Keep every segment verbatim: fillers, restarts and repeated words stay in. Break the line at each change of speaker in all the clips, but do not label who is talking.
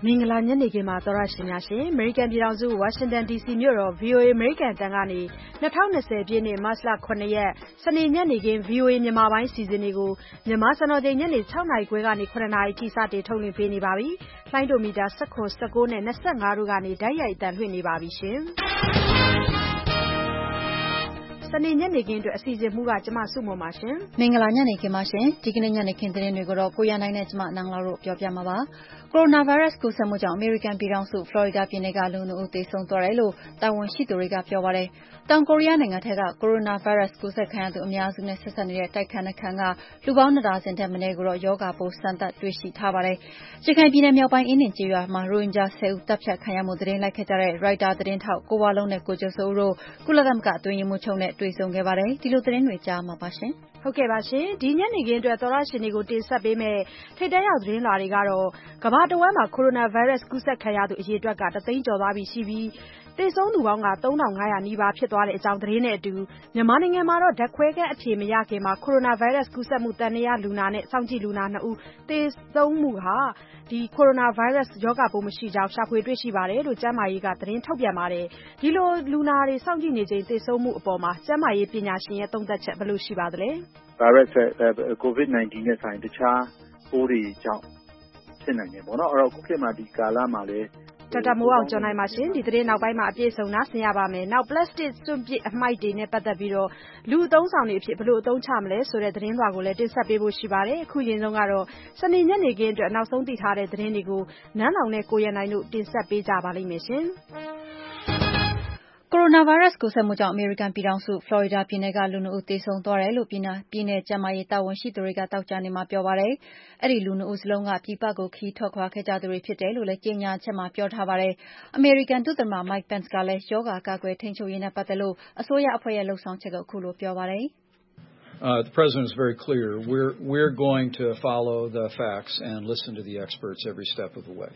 မင်္ဂလာညနေခင်းပါသောရရှင်များရှင်အမေရိကန်ပြည်ထောင်စုဝါရှင်တန် ဒီစီ မြို့တော် ဗွီအိုအေ အမေရိကန်အသံကနေ၂၀၂၀ပြည့်နှစ်မတ်လခုနှစ်ရက်စနေညနေခင်း ဗွီအိုအေမြန်မာပိုင်းအစီအစဉ်တွေကိုမြန်မာစံတော်ချိန်ညနေ၆နာရီခွဲကနေ၇နာရီအထိစတင်ထုတ်လွှင့်ပေးနေပါပြီ။လိုင်းဒိုမီတာ၁၇ ၁၉နဲ့၂၅တို့ကနေတိုက်ရိုက်အသံလွှင့်နေပါပြီရှင်။စနေညနေခင်းအတွက်အစီအစဉ်မှုကကျမစုမွန်ပါရှင်
မင်္ဂလာညနေခင်းပါရှင်ဒီကနေ့ညနေခင်းသတင်းတွေကိုတော့ကိုရနိုင်နဲ့ကျမနန်းလာတို့ပြောပြမှာပါကိုရိုနာဗိုင်းရပ်စ်ကူးစက်မှုကြောင့်အမေရိကန်ပြည်ထောင်စုဖလော်ရီဒါပြည်နယ်ကလူနှစ်ဦးသေဆုံးသွားတယ်လို့တာဝန်ရှိသူတွေကပြောပါတယ်တောင်ကိုရီးယားနိုင်ငံထက်ကကိုရိုနာဗိုင်းရပ်စ်ကူးစက်ခံရသူအများစုနဲ့ဆက်စပ်နေတဲ့တိုက်ခန်းနှခန်းကလူပေါင်းနှစ်ဒါဇင်ထက်မနည်းကိုတော့ရောဂါပိုးစမ်းသပ်တွေ့ရှိထားပါတယ်ရခိုင်ပြည်နယ်မြောက်ပိုင်းအင်းဒင်ကျေးရွာမှာရိုဟင်ဂျာဆယ်ဦးတပ်ဖြတ်ခံရမှုသတင်းလိုက်ခဲ့ကြတဲ့ရိုက်တာသတင်းထောက်ကိုဝလုံးနဲ့ကိုကျော်စိုးဦးတို့ကုလသမဂ္ဂအတွင်းရေးမှူးချုပ်နဲ့တွေ့ဆုံခဲ့ပါတယ်ဒီလိုသတင်းတွေကြားမှာပါရှင်
ဟုတ်ကဲ့ပါရှင်ဒီညနေခင်းအတွက်သောရရှင်တွေကိုတင်ဆက်ပေးမယ်ထိတ်တန့်ရောက်သတင်းလာတွေကတော့ကမ္ဘာတဝန်းမှာကိုရိုနာဗိုင်းရပ်စ်ကူးစက်ခံရသူအရေအတွက်ကတသိန်းကျော်သွားပြီရှိပြီးသေဆုံးသူပေါင်းကသုံးထောင်ငါးရာနီးပါးဖြစ်သွားတဲ့အကြောင်းသတင်းနဲ့အတူမြန်မာနိုင်ငံမှာတော့ဓာတ်ခွဲခန်းအဖြေမရခင်မှာကိုရိုနာဗိုင်းရပ်စ်ကူးစက်မှုတန်ရာလူနာနဲ့စောင့်ကြည့်လူနာနှစ်ဦးသေဆုံးမှုဟာဒီကိုရိုနာဗိုင်းရပ်စ်ရောဂါပိုးမရှိကြောင်းရှာဖွေတွေ့ရှိပါတယ်လို့ကျန်းမာရေးကသတင်းထုတ်ပြန်ပါတယ်ဒီလိုလူနာတွေစောင့်ကြည့်နေချိန်သေဆုံးမှုအပေါ်မှာကျန်းမာရေးပညာရှင်ရဲ့သုံးသပ်ချက်ဘယ်လိုရှိပါသလဲ
ဗိုင်းရပ်စ်ကိုဗစ်၁၉နဲ့ဆိုင်တခြားပိုးတွေကြောင့်ဖြစ်နိုင်တယ်ပေါ့နော်အဲ့တော့ခုခေတ်မှာဒီကာလမှာလည်း
ဒေါက်တာမိုးအောင်ကျော်နိုင်ပါရှင်ဒီသတင်းနောက်ပိုင်းမှာအပြည့်စုံနားဆင်ရပါမယ်နောက်ပလတ်စတစ်စွန့်ပစ်အမှိုက်တွေနဲ့ပတ်သက်ပြီးတော့လူအသုံးဆောင်တွေအဖြစ်ဘယ်လိုအသုံးချမလဲဆိုတဲ့သတင်းလွှာကိုလည်းတင်ဆက်ပေးဖို့ရှိပါတယ်အခုရင်ဆုံးကတော့စနေညနေခင်းအတွက်နောက်ဆုံးသိထားတဲ့သတင်းတွေကိုနန်းလောင်နဲ့ကိုရနိုင်တို့တင်ဆက်ပေးကြပါလိမ့်မယ်ရှင်
ကိုရိုနာဗိုင်းရပ်စ်ကူးစက်မှုကြောင့်အမေရိကန်ပြည်ထောင်စုဖလော်ရီဒါပြည်နယ်ကလူနှစ်ဦးသေဆုံးသွားတယ်လို့ပြည်နယ်ပြည်နယ်ကျန်းမာရေးတာဝန်ရှိသူတွေကတောက်ကြနေမှာပြောပါတယ်။အဲ့ဒီလူနှစ်ဦးစလုံးကပြည်ပကိုခီးထွက်ခွာခဲ့ကြသူတွေဖြစ်တယ်လို့လည်းကြေညာချက်မှာပြောထားပါတယ်။အမေရိကန်ဒုသမ္မတ Mike Pence ကလည်းရောဂါကာကွယ်ထိန်းချုပ်ရေးနဲ့ပတ်သက်လို့အစိုးရအဖွဲ့ရဲ့လှုပ်ဆောင်ချက်ကိုအခုလိုပြောပါတယ်။
Uh, the President is very clear. We're, we're going to follow the facts and listen to the experts every step of the way.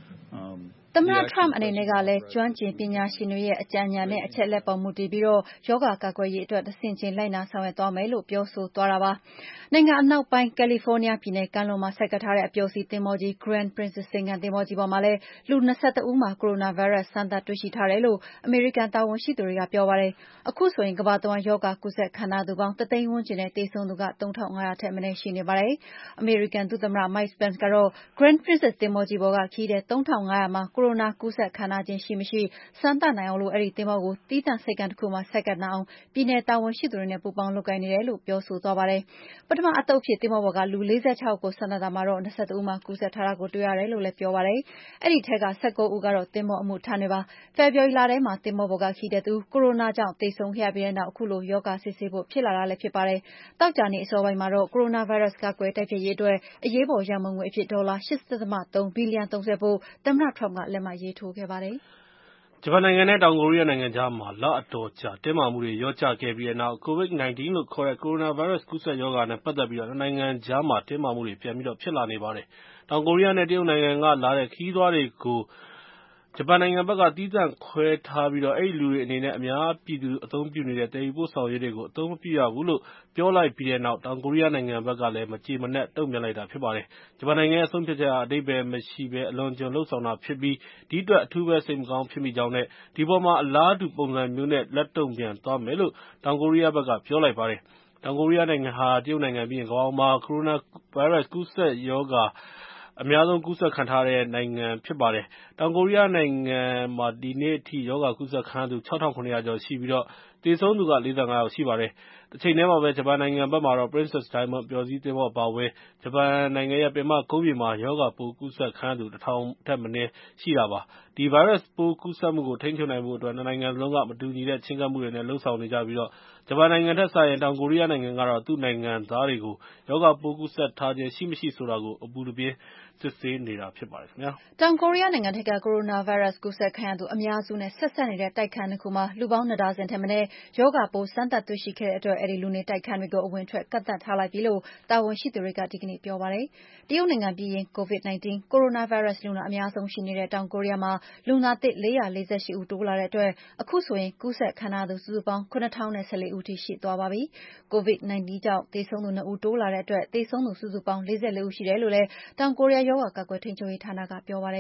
Um, သမ္မတ Trump အနေနဲ့ကလည်းကျွမ်းကျင်ပညာရှင်တွေရဲ့အကြံဉာဏ်နဲ့အချက်အလက်ပေါ်မူတည်ပြီးတော့ရောဂါကာကွယ်ရေးအတွက်တဆင့်ချင်းလိုက်နာဆောင်ရွက်သွားမယ်လို့ပြောဆိုသွားတာပါ။နိုင်ငံအနောက်ပိုင်းကယ်လီဖိုးနီးယားပြည်နယ်ကမ်းလွန်မှာဆိုက်ကပ်ထားတဲ့အပျော်စီးသင်္ဘောကြီး Grand Princess ဇိမ်ခံသင်္ဘောကြီးပေါ်မှာလည်းလူ၂၁ဦးမှာကိုရိုနာဗိုင်းရပ်စ်စမ်းသပ်တွေ့ရှိထားတယ်လို့အမေရိကန်တာဝန်ရှိသူတွေကပြောပါတယ်။အခုဆိုရင်ကမ္ဘာတဝန်းရောဂါကူးစက်ခံထားသူပေါင်းတသိန်းဝန်းကျင်နဲ့သေဆုံးသူကသုံးထောင့်ငါးရာထက်မနည်းရှိနေပါတယ်။အမေရိကန်ဒုသမ္မတ Mike Pence ကတော့ Grand Princess သင်္ဘောကြီးပေါ်ကခရီးသည်သုံးထောင့်ငါးရာမှာကိုရိုနာကူးစက်ခံထားခြင်းရှိမရှိစမ်းသပ်နိုင်အောင်လို့အဲ့ဒီသင်္ဘောကိုသီးသန့်ဆိပ်ကမ်းတစ်ခုမှာဆိုက်ကပ်နိုင်အောင်ပြည်내တာဝန်ရှိသူတွေနဲ့ပူးပေါင်းလုပ်ကိုင်နေတယ်လို့ပြောဆိုသွားပါတယ်။ပထမအသုတ်အဖြစ်သင်္ဘောပေါ်ကလူ၄၆ဦးကိုစမ်းသပ်တာမှာတော့၂၁ဦးမှာကူးစက်ထားတာကိုတွေ့ရတယ်လို့လည်းပြောပါတယ်။အဲ့ဒီထဲက၁၉ဦးကတော့သင်္ဘောအမှုထမ်းတွေပါ။ဖေဖော်ဝါရီလထဲမှာသင်္ဘောပေါ်ကခရီးသည်သူကိုရိုနာကြောင့်သေဆုံးခဲ့ရပြီးတဲ့နောက်အခုလိုရောဂါစစ်ဆေးဖို့ဖြစ်လာတာလည်းဖြစ်ပါတယ်။သောကြာနေ့အစောပိုင်းမှာတော့ကိုရိုနာဗိုင်းရပ်စ်ကာကွယ်တိုက်ဖျက်ရေးအတွက်အရေးပေါ်ရန်ပုံငွေအဖြစ်ဒေါ်လာ ၈.၃ ဘီလီယံသုံးစွဲဖို့သမ္မတ Trump ကလက်မှတ်ရေးထိုးခဲ့ပါတယ်။
ဂျပန်နိုင်ငံနဲ့တောင်ကိုရီးယားနိုင်ငံကြားမှာလအတော်ကြာတင်းမာမှုတွေလျော့ကျခဲ့ပြီးတဲ့နောက်ကိုဗစ်၁၉လို့ခေါ်တဲ့ကိုရိုနာဗိုင်းရပ်စ်ကူးစက်ရောဂါနဲ့ပတ်သက်ပြီးတော့နှစ်နိုင်ငံကြားမှာတင်းမာမှုတွေပြန်ပြီးတော့ဖြစ်လာနေပါတယ်။တောင်ကိုရီးယားနဲ့တရုတ်နိုင်ငံကလာတဲ့ခရီးသွားတွေကိုဂျပန်နိုင်ငံဘက်ကသီးသန့်ခွဲထားပြီးတော့အဲ့ဒီလူတွေအနေနဲ့အများပြည်သူအသုံးပြုနေတဲ့တည်ယူပို့ဆောင်ရေးတွေကိုအသုံးမပြုရဘူးလို့ပြောလိုက်ပြီးတဲ့နောက်တောင်ကိုရီးယားနိုင်ငံဘက်ကလည်းမကြေမနက်တုံ့ပြန်လိုက်တာဖြစ်ပါတယ်။ဂျပန်နိုင်ငံရဲ့အဆုံးဖြတ်ချက်ဟာအဓိပ္ပာယ်မရှိဘဲအလွန်ကျွံလှုပ်ဆောင်တာဖြစ်ပြီးဒီအတွက်အထူးပဲစိတ်မကောင်းဖြစ်မိကြောင်းနဲ့ဒီပေါ်မှာအလားတူပုံစံမျိုးနဲ့လက်တုံ့ပြန်သွားမယ်လို့တောင်ကိုရီးယားဘက်ကပြောလိုက်ပါတယ်။တောင်ကိုရီးယားနိုင်ငံဟာတရုတ်နိုင်ငံပြီးရင်ကမ္ဘာမှာကိုရိုနာဗိုင်းရပ်စ်ကူးစက်ရောဂါအများဆုံးကူးစက်ခံထားတဲ့နိုင်ငံဖြစ်ပါတယ်။တောင်ကိုရီးယားနိုင်ငံမှာဒီနေ့အထိရောဂါကူးစက်ခံရသူ၆ထောင့်ခုနှစ်ရာကျော်ရှိပြီးတော့သေဆုံးသူက၄၅ယောက်ရှိပါတယ်။တစ်ချိန်တည်းမှာပဲဂျပန်နိုင်ငံဘက်မှာတော့ Princess Diamond ပျော်စီးသင်္ဘောအပါအဝင်ဂျပန်နိုင်ငံရဲ့ပင်မကုန်းမြေမှာရောဂါပိုးကူးစက်ခံရသူတစ်ထောင်ထက်မနည်းရှိတာပါ။ဒီဗိုင်းရပ်စ်ပိုးကူးစက်မှုကိုထိန်းချုပ်နိုင်ဖို့အတွက်နှစ်နိုင်ငံလုံးကမတူညီတဲ့ချဉ်းကပ်မှုတွေနဲ့လှုပ်ဆောင်နေကြပြီးတော့ဂျပန်နိုင်ငံထက်စာရင်တောင်ကိုရီးယားနိုင်ငံကတော့သူ့နိုင်ငံသားတွေကိုရောဂါပိုးကူးစက်ထားခြင်းရှိမရှိဆိုတာကိုအပူတပြင်းစစ်ဆေးနေတာဖြစ်ပါတယ်ခင်ဗျာ
။တောင်ကိုရီးယားနိုင်ငံထက်ကကိုရိုနာဗိုင်းရပ်စ်ကူးစက်ခံရသူအများစုနဲ့ဆက်စပ်နေတဲ့တိုက်ခန်းတစ်ခုမှာလူပေါင်းနှစ်ဒါဇင်ထက်မနည်းရောဂါပိုးစမ်းသပ်တွေ့ရှိခဲ့တဲ့အတွက်အဲဒီလူနေတိုက်ခန်းတွေကိုအဝင်အထွက်ကန့်သတ်ထားလိုက်ပြီလို့တာဝန်ရှိသူတွေကဒီကနေ့ပြောပါတယ်။တရုတ်နိုင်ငံပြီးရင်ကိုဗစ်၁၉ကိုရိုနာဗိုင်းရပ်စ်လူနာအများဆုံးရှိနေတဲ့တောင်ကိုရီးယားမှာလူနာသစ်၄ရာ၄၈ဦးတိုးလာတဲ့အတွက်အခုဆိုရင်ကူးစက်ခံထားရသူစုစုပေါင်းခုနစ်ထောင်နဲ့၁၄ဦးထိရှိသွားပါပြီ။ကိုဗစ်၁၉ကြောင့်သေဆုံးသူနှစ်ဦးတိုးလာတဲ့အတွက်သေဆုံးသူစုစုပေါင်း၄၄ဦးရှိတယ်လို့လည်းတောင်ကိုရီးယားရောဂါကာကွယ်ထိန်းချုပ်ရေးဌာနကပြောပါတယ်။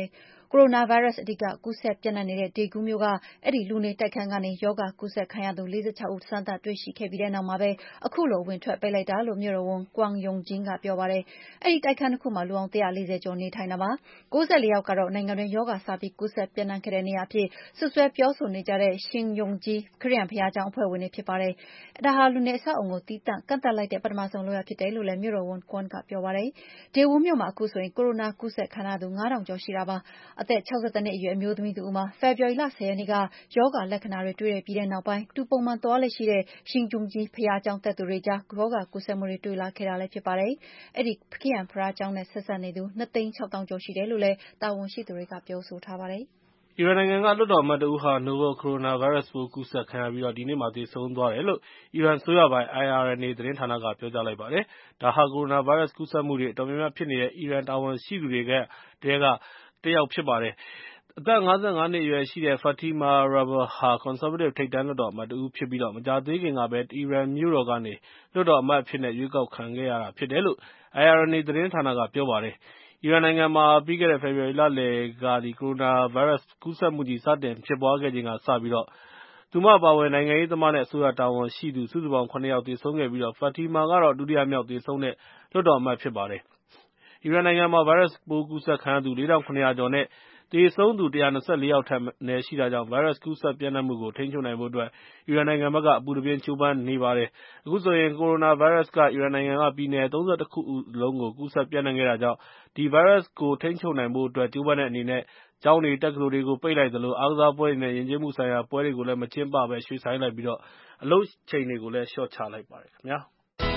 ကိုရိုနာဗိုင်းရပ်စ်အဓိကကူးစက်ပျံ့နှံ့နေတဲ့ဒေဂူးမြို့ကအဲ့ဒီလူနေတိုက်ခန်းကနေရောဂါကူးစက်ခံရသူ၄၆ဦးစမ်းသပ်တွေ့ရှိခဲ့ပြီးတဲ့နောက်မှာပဲအခုလိုဝင်ထွက်ပိတ်လိုက်တာလို့မြို့တော်ဝန် Kwang Yong-jin ကပြောပါတယ်။အဲ့ဒီတိုက်ခန်းတစ်ခုမှာလူပေါင်း၁၄၀ကျော်နေထိုင်တာပါ။၉၄ယောက်ကတော့နိုင်ငံတွင်းရောဂါစပြီးကူးစက်ပျံ့နှံ့ခဲ့တဲ့နေရာအဖြစ်စွပ်စွဲပြောဆိုနေကြတဲ့ Shin-Yong-ji ခရစ်ယာန်ဘုရားကျောင်းအဖွဲ့ဝင်တွေဖြစ်ပါတယ်။ဒါဟာလူနေအဆောက်အအုံကိုသီးသန့်ကန့်သတ်လိုက်တဲ့ပထမဆုံးလုပ်ရပ်ဖြစ်တယ်လို့လည်းမြို့တော်ဝန် Kwang ကပြောပါတယ်။ဒေဂူးမြို့မှာအခုဆိုရင်ကိုရိုနာကူးစက်ခံရသူ၅ထောင်ကျော်ရှိတာပါ။အသက်၆၁နှစ်အရွယ်အမျိုးသမီးတဦးမှာဖေဖော်ဝါရီလ၁၀ရက်နေ့ကရောဂါလက္ခဏာတွေတွေ့ရပြီးတဲ့နောက်ပိုင်းသူပုံမှန်သွားလေ့ရှိတဲ့ Shin-Yong-ji ဘုရားကျောင်းတက်သူတွေကြားရောဂါကူးစက်မှုတွေတွေ့လာခဲ့တာလည်းဖြစ်ပါတယ်။အဲ့ဒီခရစ်ယာန်ဘုရားကျောင်းနဲ့ဆက်စပ်နေသူ၂သိန်း၆သောင်းကျော်ရှိတယ်လို့လည်းတာဝန်ရှိသူတွေကပြောဆိုထားပါတယ်။
အီရန်နိုင်ငံကလွှတ်တော်အမတ်တဦးဟာ Novel Coronavirus ပိုးကူးစက်ခံရပြီးဒီနေ့မှာသေဆုံးသွားတယ်လို့အီရန်အစိုးရပိုင် I R N A သတင်းဌာနကပြောကြားလိုက်ပါတယ်။ဒါဟာ Coronavirus ကူးစက်မှုတွေအတော်များများဖြစ်နေတဲ့အီရန်တာဝန်ရှိသူတွေထဲကတယောက်ဖြစ်ပါတယ်။အသက်၅၅နှစ်အရွယ်ရှိတဲ့ Fatima Rabeh ဟာ ကွန်ဆာဗေးတစ်ထိပ်တန်းလွှတ်တော်အမတ်တဦးဖြစ်ပြီးမကြာသေးခင်ကပဲအီရန်မြို့တော်ကနေလွှတ်တော်အမတ်အဖြစ်ရွေးကောက်ခံခဲ့ရတာဖြစ်တယ်လို့ I R N A သတင်းဌာနကပြောပါတယ်။အီရန်နိုင်ငံမှာပြီးခဲ့တဲ့ဖေဖော်ဝါရီလလယ်က ကိုရိုနာဗိုင်းရပ်စ်ကူးစက်မှုကြီးစတင်ဖြစ်ပွားခဲ့ချိန်ကစပြီးသူမအပါအဝင်နိုင်ငံရေးသမားနဲ့အစိုးရတာဝန်ရှိသူစုစုပေါင်း၇ယောက်သေဆုံးခဲ့ပြီး Fatima ကတော့ဒုတိယမြောက်သေဆုံးတဲ့လွှတ်တော်အမတ်ဖြစ်ပါတယ်။အီရန်နိုင်ငံမှာဗိုင်းရပ်စ်ပိုးကူးစက်ခံရသူ၄ထောင့်၇ရာကျော်နဲ့သေဆုံးသူ၁၂၄ယောက်ထက်မနည်းရှိတာကြောင့်ဗိုင်းရပ်စ်ကူးစက်ပျံ့နှံ့မှုကိုထိန်းချုပ်နိုင်ဖို့အတွက်အီရန်နိုင်ငံဘက်ကအပူတပြင်းကြိုးပမ်းနေပါတယ်။အခုဆိုရင်ကိုရိုနာဗိုင်းရပ်စ်က အီရန်နိုင်ငံကပြည်နယ်၃၁ခုလုံးကိုကူးစက်ပျံ့နှံ့ခဲ့တာကြောင့်ဒီဗိုင်းရပ်စ်ကိုထိန်းချုပ်နိုင်ဖို့အတွက်ကြိုးပမ်းတဲ့အနေနဲ့ကျောင်းတွေတက္ကသိုလ်တွေကိုပိတ်လိုက်သလိုအားကစားပွဲတွေနဲ့ယဉ်ကျေးမှုဆိုင်ရာပွဲတွေကိုလည်းမကျင်းပဘဲရွှေ့ဆိုင်းလိုက်ပြီးအလုပ်ချိန်တွေကိုလည်းလျှော့ချလိုက်ပါတယ်ခင်ဗျာ။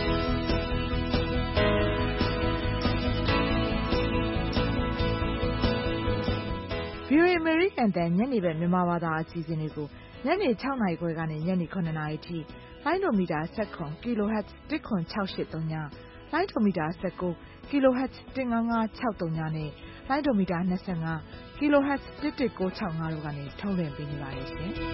ဗွီအိုအေ အမေရိကန်အသံညနေဘက်မြန်မာဘာသာအစီအစဉ်တွေကိုညနေ၆နာရီခွဲကနေညနေ၇နာရီထိလိုင်းဒိုမီတာ၁၇ kHz ၁၇၆၈၃ညလိုင်းဒိုမီတာ၁၉ kHz ၁၅၅၆၃ညနဲ့လိုင်းဒိုမီတာ၂၅ kHz ၁၁၉၆၅တို့ကနေထုတ်လွှင့်ပေးနေပါတယ်ရှင်။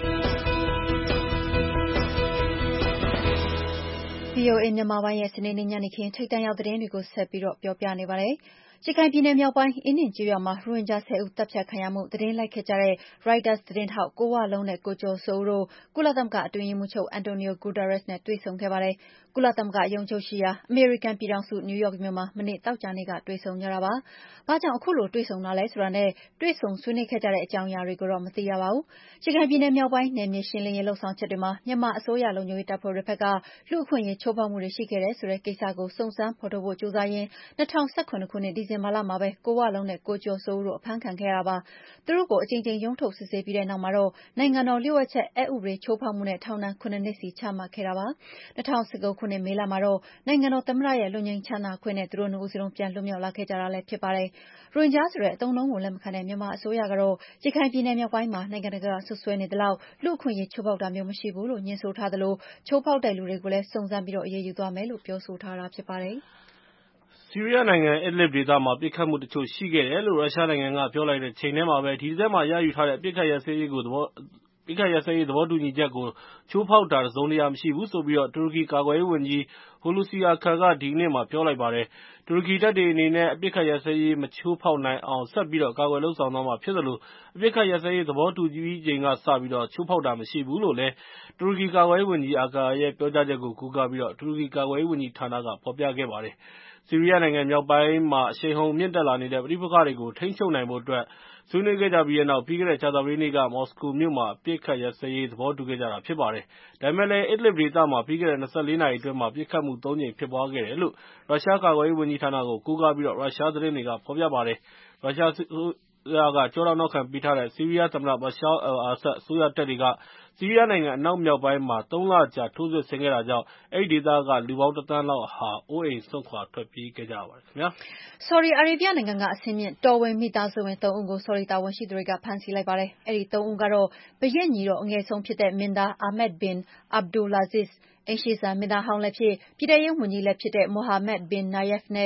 ဗွီအိုအေမြန်မာပိုင်းရဲ့စနေနေ့ညနေခင်းထိပ်တန်းရောက်သတင်းတွေကိုဆက်ပြီးတော့ပြောပြနေပါတယ်။ရခိုင်ပြည်နယ်မြောက်ပိုင်းအင်းဒင်ကျေးရွာမှာရိုဟင်ဂျာ၁၀ဦးသတ်ဖြတ်ခံရမှုသတင်းလိုက်ခဲ့ကြတဲ့ Reuters သတင်းထောက်ကိုဝလုံးနဲ့ကိုကျော်စိုးဦးတို့ကုလသမဂ္ဂအတွင်းရေးမှူးချုပ် Antonio Guterres နဲ့တွေ့ဆုံခဲ့ပါတယ်။ကုလသမဂ္ဂရုံးချုပ်ရှိရာအမေရိကန်ပြည်ထောင်စုနယူးယောက်မြို့မှာမနေ့သောကြာနေ့ကတွေ့ဆုံကြတာပါ။ဘာကြောင့်အခုလိုတွေ့ဆုံတာလဲဆိုတာနဲ့တွေ့ဆုံဆွေးနွေးခဲ့ကြတဲ့အကြောင်းအရာတွေကိုတော့မသိရပါဘူး။ရခိုင်ပြည်နယ်မြောက်ပိုင်းနယ်မြေရှင်းလင်းရေးလှုပ်ဆောင်ချက်တွေမှာမြန်မာအစိုးရလုံခြုံရေးတပ်ဖွဲ့တွေဘက်ကလူ့အခွင့်အရေးချိုးဖောက်မှုတွေရှိခဲ့တယ်ဆိုတဲ့ကိစ္စကိုစုံစမ်းဖော်ထုတ်ဖို့ကြိုးစားရင်း၂၀၁၇ခုနှစ်ဒီဇင်ဘာလမှာပဲကိုဝလုံးနဲ့ကိုကျော်စိုးဦးတို့အဖမ်းခံခဲ့ရတာပါ။သူတို့ကိုအကြိမ်ကြိမ်ရုံးထုတ်စစ်ဆေးပြီးတဲ့နောက်မှာတော့နိုင်ငံတော်လျှို့ဝှက်ချက်အက်ဥပဒေချိုးဖောက်မှုနဲ့ထောင်ဒဏ်ခုနှစ်စီချမှတ်ခဲ့တာပါ။၂၀၁၉ခုနှစ်မေလမှာတော့နိုင်ငံတော်သမ္မတရဲ့လွတ်ငြိမ်းချမ်းသာခွင့်နဲ့သူတို့နှစ်ဦးစလုံးပြန်လွတ်မြောက်လာခဲ့ကြတာလည်းဖြစ်ပါတယ်။ရိုဟင်ဂျာဆိုတဲ့အသုံးအနှုန်းကိုလက်မခံတဲ့မြန်မာအစိုးရကတော့ရခိုင်ပြည်နယ်မြောက်ပိုင်းမှာနိုင်ငံတကာဆွဆွဲနေသလောက်လူ့အခွင့်အရေးချိုးဖောက်တာမျိုးမရှိဘူးလို့ညွှန်ဆိုထားသလိုချိုးဖောက်တဲ့လူတွေကိုလည်းစုံစမ်းပြီးအရေးယူသွားမယ်လို့ပြောဆိုထားတာဖြစ်ပါတယ်။
ဆီးရီးယားနိုင်ငံ Idlib ဒေသမှာပစ်ခတ်မှုတချို့ရှိခဲ့တယ်လို့ရုရှားနိုင်ငံကပြောလိုက်တဲ့ချိန်ထဲမှာပဲဒီဇင်ဘာလရယူထားတဲ့အပစ်အခတ်ရပ်စဲရေးကိုသဘောပစ်ခတ်ရပ်စဲရေးသဘောတူညီချက်ကိုချိုးဖောက်တာတစုံတရာမရှိဘူးဆိုပြီးတူရကီကာကွယ်ရေးဝန်ကြီး Hulusi Akar ကဒီနေ့မှာပြောလိုက်ပါတယ်။တူရကီတပ်တွေအနေနဲ့အပစ်အခတ်ရပ်စဲရေးမချိုးဖောက်နိုင်အောင်ဆက်ပြီးကာကွယ်လုပ်ဆောင်သွားမှာဖြစ်သလိုအပစ်အခတ်ရပ်စဲရေးသဘောတူပြီးချိန်ကစပြီးချိုးဖောက်တာမရှိဘူးလို့လည်းတူရကီကာကွယ်ရေးဝန်ကြီး Akar ရဲ့ပြောကြားချက်ကိုကိုးကားပြီးတူရကီကာကွယ်ရေးဝန်ကြီးဌာနကဖော်ပြခဲ့ပါတယ်။ဆီးရီးယားနိုင်ငံမြောက်ပိုင်းမှာအရှိန်အဟုန်မြင့်တက်လာနေတဲ့ပဋိပက္ခတွေကိုထိန်းချုပ်နိုင်ဖို့အတွက်ဆွေးနွေးခဲ့ကြပြီးတဲ့နောက်ပြီးခဲ့တဲ့ကြာသပတေးနေ့ကမော်စကိုမြို့မှာအပစ်အခတ်ရပ်စဲရေးသဘောတူခဲ့ကြတာဖြစ်ပါတယ်။ဒါပေမဲ့လည်း Idlib ဒေသမှာပြီးခဲ့တဲ့၂၄နာရီအတွင်းမှာပစ်ခတ်မှုသုံးကြိမ်ဖြစ်ပွားခဲ့တယ်လို့ရုရှားကာကွယ်ရေးဝန်ကြီးဌာနကိုကိုးကားပြီးရုရှားသတင်းတွေကဖော်ပြပါတယ်။ရုရှားအစိုးရကကျောထောက်နောက်ခံပေးထားတဲ့ဆီးရီးယားသမ္မတ Bashar al-Assad အစိုးရတပ်တွေကဆီးရီးယားနိုင်ငံအနောက်မြောက်ပိုင်းမှာသုံးလကြာထိုးစစ်ဆင်ခဲ့တာကြောင့်အဲဒီဒေသကလူပေါင်းတစ်သန်းလောက်ဟာအိုးအိမ်စွန့်ခွာထွက်ပြေးခဲ့ကြရပါတယ်ခင်ဗျာ
။ ဆော်ဒီအာရေဗျနိုင်ငံကအဆင့်မြင့်တော်ဝင်မိသားစုဝင်သုံးဦးကိုဆော်ဒီတာဝန်ရှိသူတွေကဖမ်းဆီးလိုက်ပါတယ်။အဲဒီသုံးဦးကတော့ဘုရင့်ညီတော်အငယ်ဆုံးဖြစ်တဲ့မင်းသား Ahmed bin Abdulaziz အိမ်ရှေ့စံမင်းသားဟောင်းလည်းဖြစ်ပြည်ထဲရေးဝန်ကြီးလည်းဖြစ်တဲ့ Mohammed bin Nayef နဲ့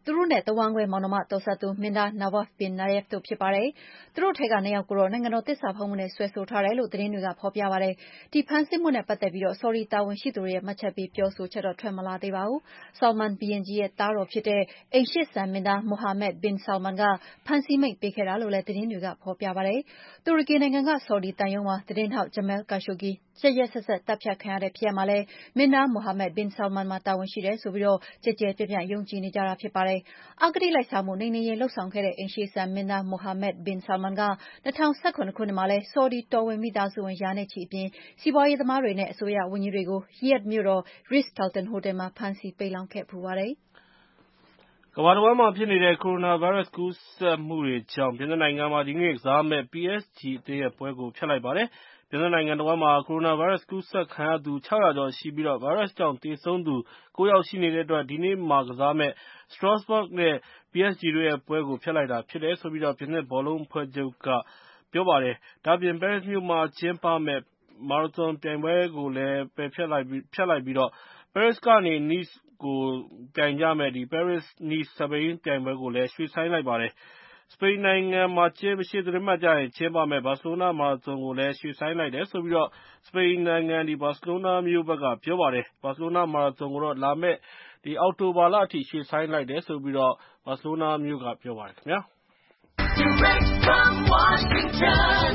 သူတို့နဲ့တဝမ်းခွဲမောင်နှမတော်ဆက်သူမင်းသား Nawaf bin Nayef တို့ဖြစ်ပါတယ်။သူတို့ထဲကနှစ်ယောက်ကိုတော့နိုင်ငံတော်သစ္စာဖောက်မှုနဲ့စွဲဆိုထားတယ်လို့သတင်းတွေကဖော်ပြပါတယ်။ဒီဖမ်းဆီးမှုနဲ့ပတ်သက်ပြီးဆော်ဒီတာဝန်ရှိသူတွေရဲ့မှတ်ချက်ပေးပြောဆိုချက်တော့ထွက်မလာသေးပါဘူး။ Salman ဘုရင်ကြီးရဲ့သားတော်ဖြစ်တဲ့အိမ်ရှေ့စံမင်းသား Mohammed bin Salman ကဖမ်းဆီးမိန့်ပေးခဲ့တာလို့လည်းသတင်းတွေကဖော်ပြပါတယ်။တူရကီနိုင်ငံကဆော်ဒီသံရုံးမှာသတင်းထောက် Jamal Khashoggi ရက်ရက်စက်စက်တပ်ဖြတ်ခံရတဲ့ဖြစ်ရပ်မှာလည်းမင်းသား Mohammed bin Salman မှာတာဝန်ရှိတယ်ဆိုပြီးကျယ်ကျယ်ပြန့်ပြန့်ယုံကြည်နေကြတာဖြစ်ပါတယ်။အဂတိလိုက်စားမှုနှိမ်နင်းရေးလှုပ်ဆောင်ခဲ့တဲ့အိမ်ရှေ့စံမင်းသား Mohammed bin Salman က၂၀၁၇ခုနှစ်မှာလည်းဆော်ဒီတော်ဝင်မိသားစုဝင်ရာနဲ့ချီအပြင်စီးပွားရေးသမားတွေနဲ့အစိုးရဝန်ကြီးတွေကို Riyadh မြို့တော် Ritz-Carlton ဟိုတယ်မှာဖမ်းဆီးပိတ်လှောင်ခဲ့ဖူးပါတယ်
။ကမ္ဘာတဝန်းမှာဖြစ်နေတဲ့ကိုရိုနာဗိုင်းရပ်စ်ကူးစက်မှုတွေကြောင့်ပြင်သစ်နိုင်ငံမှာဒီကနေ့ကစားမယ့် ပီ အက်စ် ဂျီ အသင်းရဲ့ပွဲကိုဖျက်လိုက်ပါတယ်။ပြင်သစ်နိုင်ငံတဝန်းမှာကိုရိုနာဗိုင်းရပ်စ်ကူးစက်ခံရသူခြောက်ရာကျော်ရှိပြီးဗိုင်းရပ်စ်ကြောင့်သေဆုံးသူကိုးယောက်ရှိနေတဲ့အတွက်ဒီနေ့မှာကစားမယ့် Strasbourg နဲ့ ပီ အက်စ် ဂျီ တို့ရဲ့ပွဲကိုဖျက်လိုက်တာဖြစ်တယ်လို့ပြင်သစ်ဘောလုံးအဖွဲ့ချုပ်ကပြောပါတယ်။ဒါ့အပြင် ပဲရစ်မြို့မှာကျင်းပမယ့်မာရသွန်ပြိုင်ပွဲကိုလည်းဖျက်လိုက်ပြီးပဲရစ်ကနေ Nice ကိုပြိုင်ကြမယ့် Paris-Nice စပိန်ပြိုင်ပွဲကိုလည်းရွှေ့ဆိုင်းလိုက်ပါတယ်။စပိန်နိုင်ငံမှာရှေ့သီတင်းပတ်ကျရင်ကျင်းပမယ့်ဘာစီလိုနာမာရသွန်ကိုလည်းရွှေ့ဆိုင်းလိုက်တယ်လို့ စပိန်နိုင်ငံဘာစီလိုနာမြို့ဘက်ကပြောပါတယ်။ဘာစီလိုနာမာရသွန်ကိုတော့လာမယ့်အောက်တိုဘာလအထိရွှေ့ဆိုင်းလိုက်တယ်လို့ဘာစီလိုနာမြို့ကပြောပါတယ်ခင်ဗျာ။ Direct from Washington,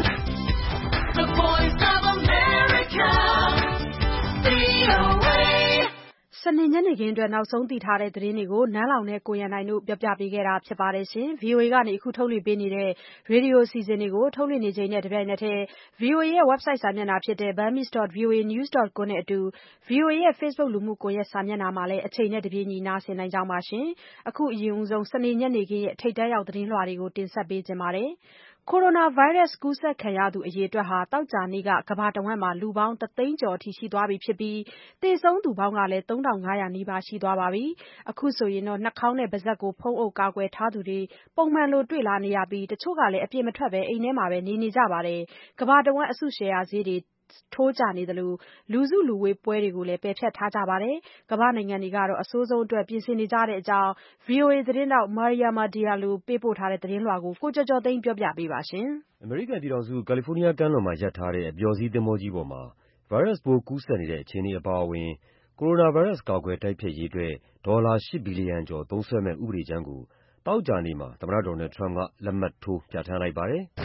the voice of America, ဗွီအိုအေ
စနေညနေခင်းအတွက်နောက်ဆုံးသိထားတဲ့သတင်းတွေကိုနန်းလောင်နဲ့ကိုရန်နိုင်တို့ပြောပြပေးခဲ့တာဖြစ်ပါတယ်ရှင်။ ဗွီအိုအေကနေအခုထုတ်လွှင့်ပေးနေတဲ့ရေဒီယိုအစီအစဉ်တွေကိုထုတ်လွှင့်နေချိန်နဲ့တပြိုင်နက်တည်း ဗွီအိုအေရဲ့ website စာမျက်နှာဖြစ်တဲ့ burmese dot v o a news dot com နဲ့အတူ ဗွီအိုအေရဲ့ Facebook လူမှုကွန်ရက်စာမျက်နှာမှာလည်းအချိန်နဲ့တပြေးညီနားဆင်နိုင်ကြပါရှင်။အခုအရင်ဆုံးစနေညနေခင်းရဲ့ထိပ်တန်းရောက်သတင်းလွှာတွေကိုတင်ဆက်ပေးကြပါမယ်။ ကိုရိုနာဗိုင်းရပ်စ်ကူးစက်ခံရသူအရေအတွက်ဟာသောကြာနေ့ကကမ္ဘာတဝန်းမှာလူပေါင်းတသိန်းကျော်အထိရှိသွားပြီဖြစ်ပြီးသေဆုံးသူပေါင်းကလည်းသုံးထောင့်ငါးရာနီးပါးရှိသွားပါပြီ။အခုဆိုရင်နှာခေါင်းနဲ့ပါးစပ်ကိုဖုံးအုပ်ကာကွယ်ထားသူတွေပုံမှန်လိုတွေ့လာနေရပြီးတချို့ကလည်းအပြင်မထွက်ဘဲအိမ်ထဲမှာပဲနေနေကြပါတယ်။ကမ္ဘာတဝန်းအစုရှယ်ယာဈေးတွေထိုးကျနေသလိုလူစုလူဝေးပွဲတွေကိုလည်းပယ်ဖျက်ထားကြပါတယ်။ကမ္ဘာနိုင်ငံတွေကတော့အဆိုးဆုံးအတွက်ပြင်ဆင်နေကြတဲ့အကြောင်း ဗွီအိုအေသတင်းထောက် Mariama Diallo ပေးပို့ထားတဲ့သတင်းလွှာကိုကိုကျော်ကျော်သိန်းပြောပြပေးပါမယ်
။အမေရိကန်ပြည်ထောင်စုကာလီဖိုးနီးယားကမ်းလွန်မှာရပ်ထားတဲ့အပျော်စီးသင်္ဘောကြီးပေါ်မှာဗိုင်းရပ်စ်ပိုးကူးစက်နေတဲ့အခြေအနေအပါအဝင်ကိုရိုနာဗိုင်းရပ်စ်ကာကွယ်တိုက်ဖျက်ရေးအတွက်ဒေါ်လာရှစ်ဘီလီယံကျော်သုံးစွဲမယ့်ဥပဒေကြမ်းကိုသောကြာနေ့မှာသမ္မတဒေါ်နယ်လ်ဒ် ထရမ့်ပ်ကလက်မှတ်ထိုးပြဌာန်းလိုက်ပါတယ်။
“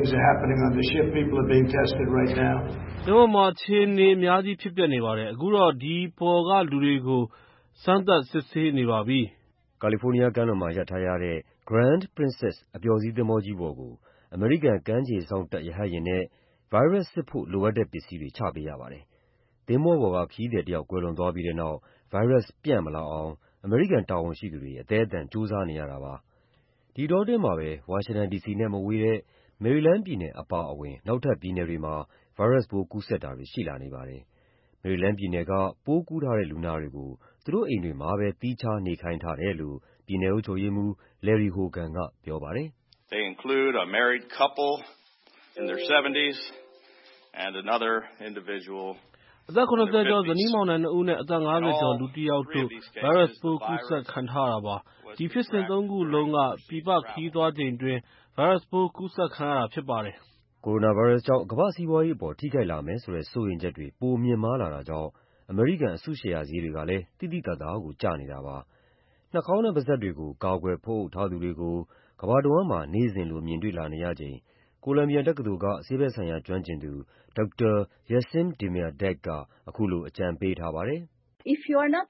သင်္ဘောမှာအခြေအနေအများကြီးဖြစ်ပျက်နေပါတယ်။ အခုတော့ဒီပေါ်ကလူတွေကိုစမ်းသပ်စစ်ဆေးနေပါပြီ။
” ကာလီဖိုးနီးယားကမ်းလွန်မှာရပ်ထားရတဲ့ Grand Princess အပျော်စီးသင်္ဘောကြီးပေါ်ကိုအမေရိကန်ကမ်းခြေစောင့်တပ်ရဟတ်ယာဉ်နဲ့ဗိုင်းရပ်စ်စစ်ဖို့လိုအပ်တဲ့ပစ္စည်းတွေချပေးရပါတယ်။ သင်္ဘောပေါ်ကခရီးသည်တယောက်ကွယ်လွန်သွားပြီးတဲ့နောက်ဗိုင်းရပ်စ်ပြန့်မလာအောင်အမေရိကန်တာဝန်ရှိသူတွေအသည်းအသန်ကြိုးစားနေရတာပါ။ ဒီအတောအတွင်းမှာပဲဝါရှင်တန်ဒီစီနဲ့မဝေးတဲ့မေရီလန်းပြည်နယ်အပါအဝင်နောက်ထပ်ပြည်နယ်တွေမှာဗိုင်းရပ်စ်ပိုးကူးစက်တာတွေရှိလာနေပါတယ်။ မေရီလန်းပြည်နယ်ကပိုးကူးထားတဲ့လူနာတွေကိုသူတို့အိမ်တွေမှာပဲသီးခြားနေခိုင်းထားတယ်လို့ပြည်နယ်အုပ်ချုပ်ရေးမှူး Larry Hogan ကပြောပါတယ်။
“
အသက် ခုနစ်ဆယ်ကျော်ဇနီးမောင်နှံနှစ်ဦးနဲ့အသက်ငါးဆယ်ကျော်လူတစ်ယောက်တို့ ဗိုင်းရပ်စ်ပိုးကူးစက်ခံထားရတာပါ။ ဒီဖြစ်စဉ်သုံးခုလုံးကပြည်ပခရီးသွားချိန်အတွင်းဗိုင်းရပ်စ်ပိုးကူးစက်ခံရတာဖြစ်ပါတယ်။
” ကိုရိုနာဗိုင်းရပ်စ်ကြောင့်ကမ္ဘာ့စီးပွားရေးအပေါ်ထိခိုက်လာမယ်ဆိုတဲ့စိုးရိမ်ချက်တွေပိုမြင့်မားလာတာကြောင့်အမေရိကန်အစုရှယ်ယာဈေးတွေကလည်းသိသိသာသာကိုကျနေတာပါ။ နှာခေါင်းနဲ့ပါးစပ်တွေကိုကာကွယ်ဖုံးအုပ်ထားသူတွေကိုကမ္ဘာတဝန်းမှာနေ့စဉ်လိုမြင်တွေ့လာနေရချိန်ကိုလမ်ဘီယာတက္ကသိုလ်ကဆေးဘက်ဆိုင်ရာကျွမ်းကျင်သူ ဒေါက်တာ Yassin Demirdek ကအခုလိုအကြံပေးထားပါတယ်။
“ဖျား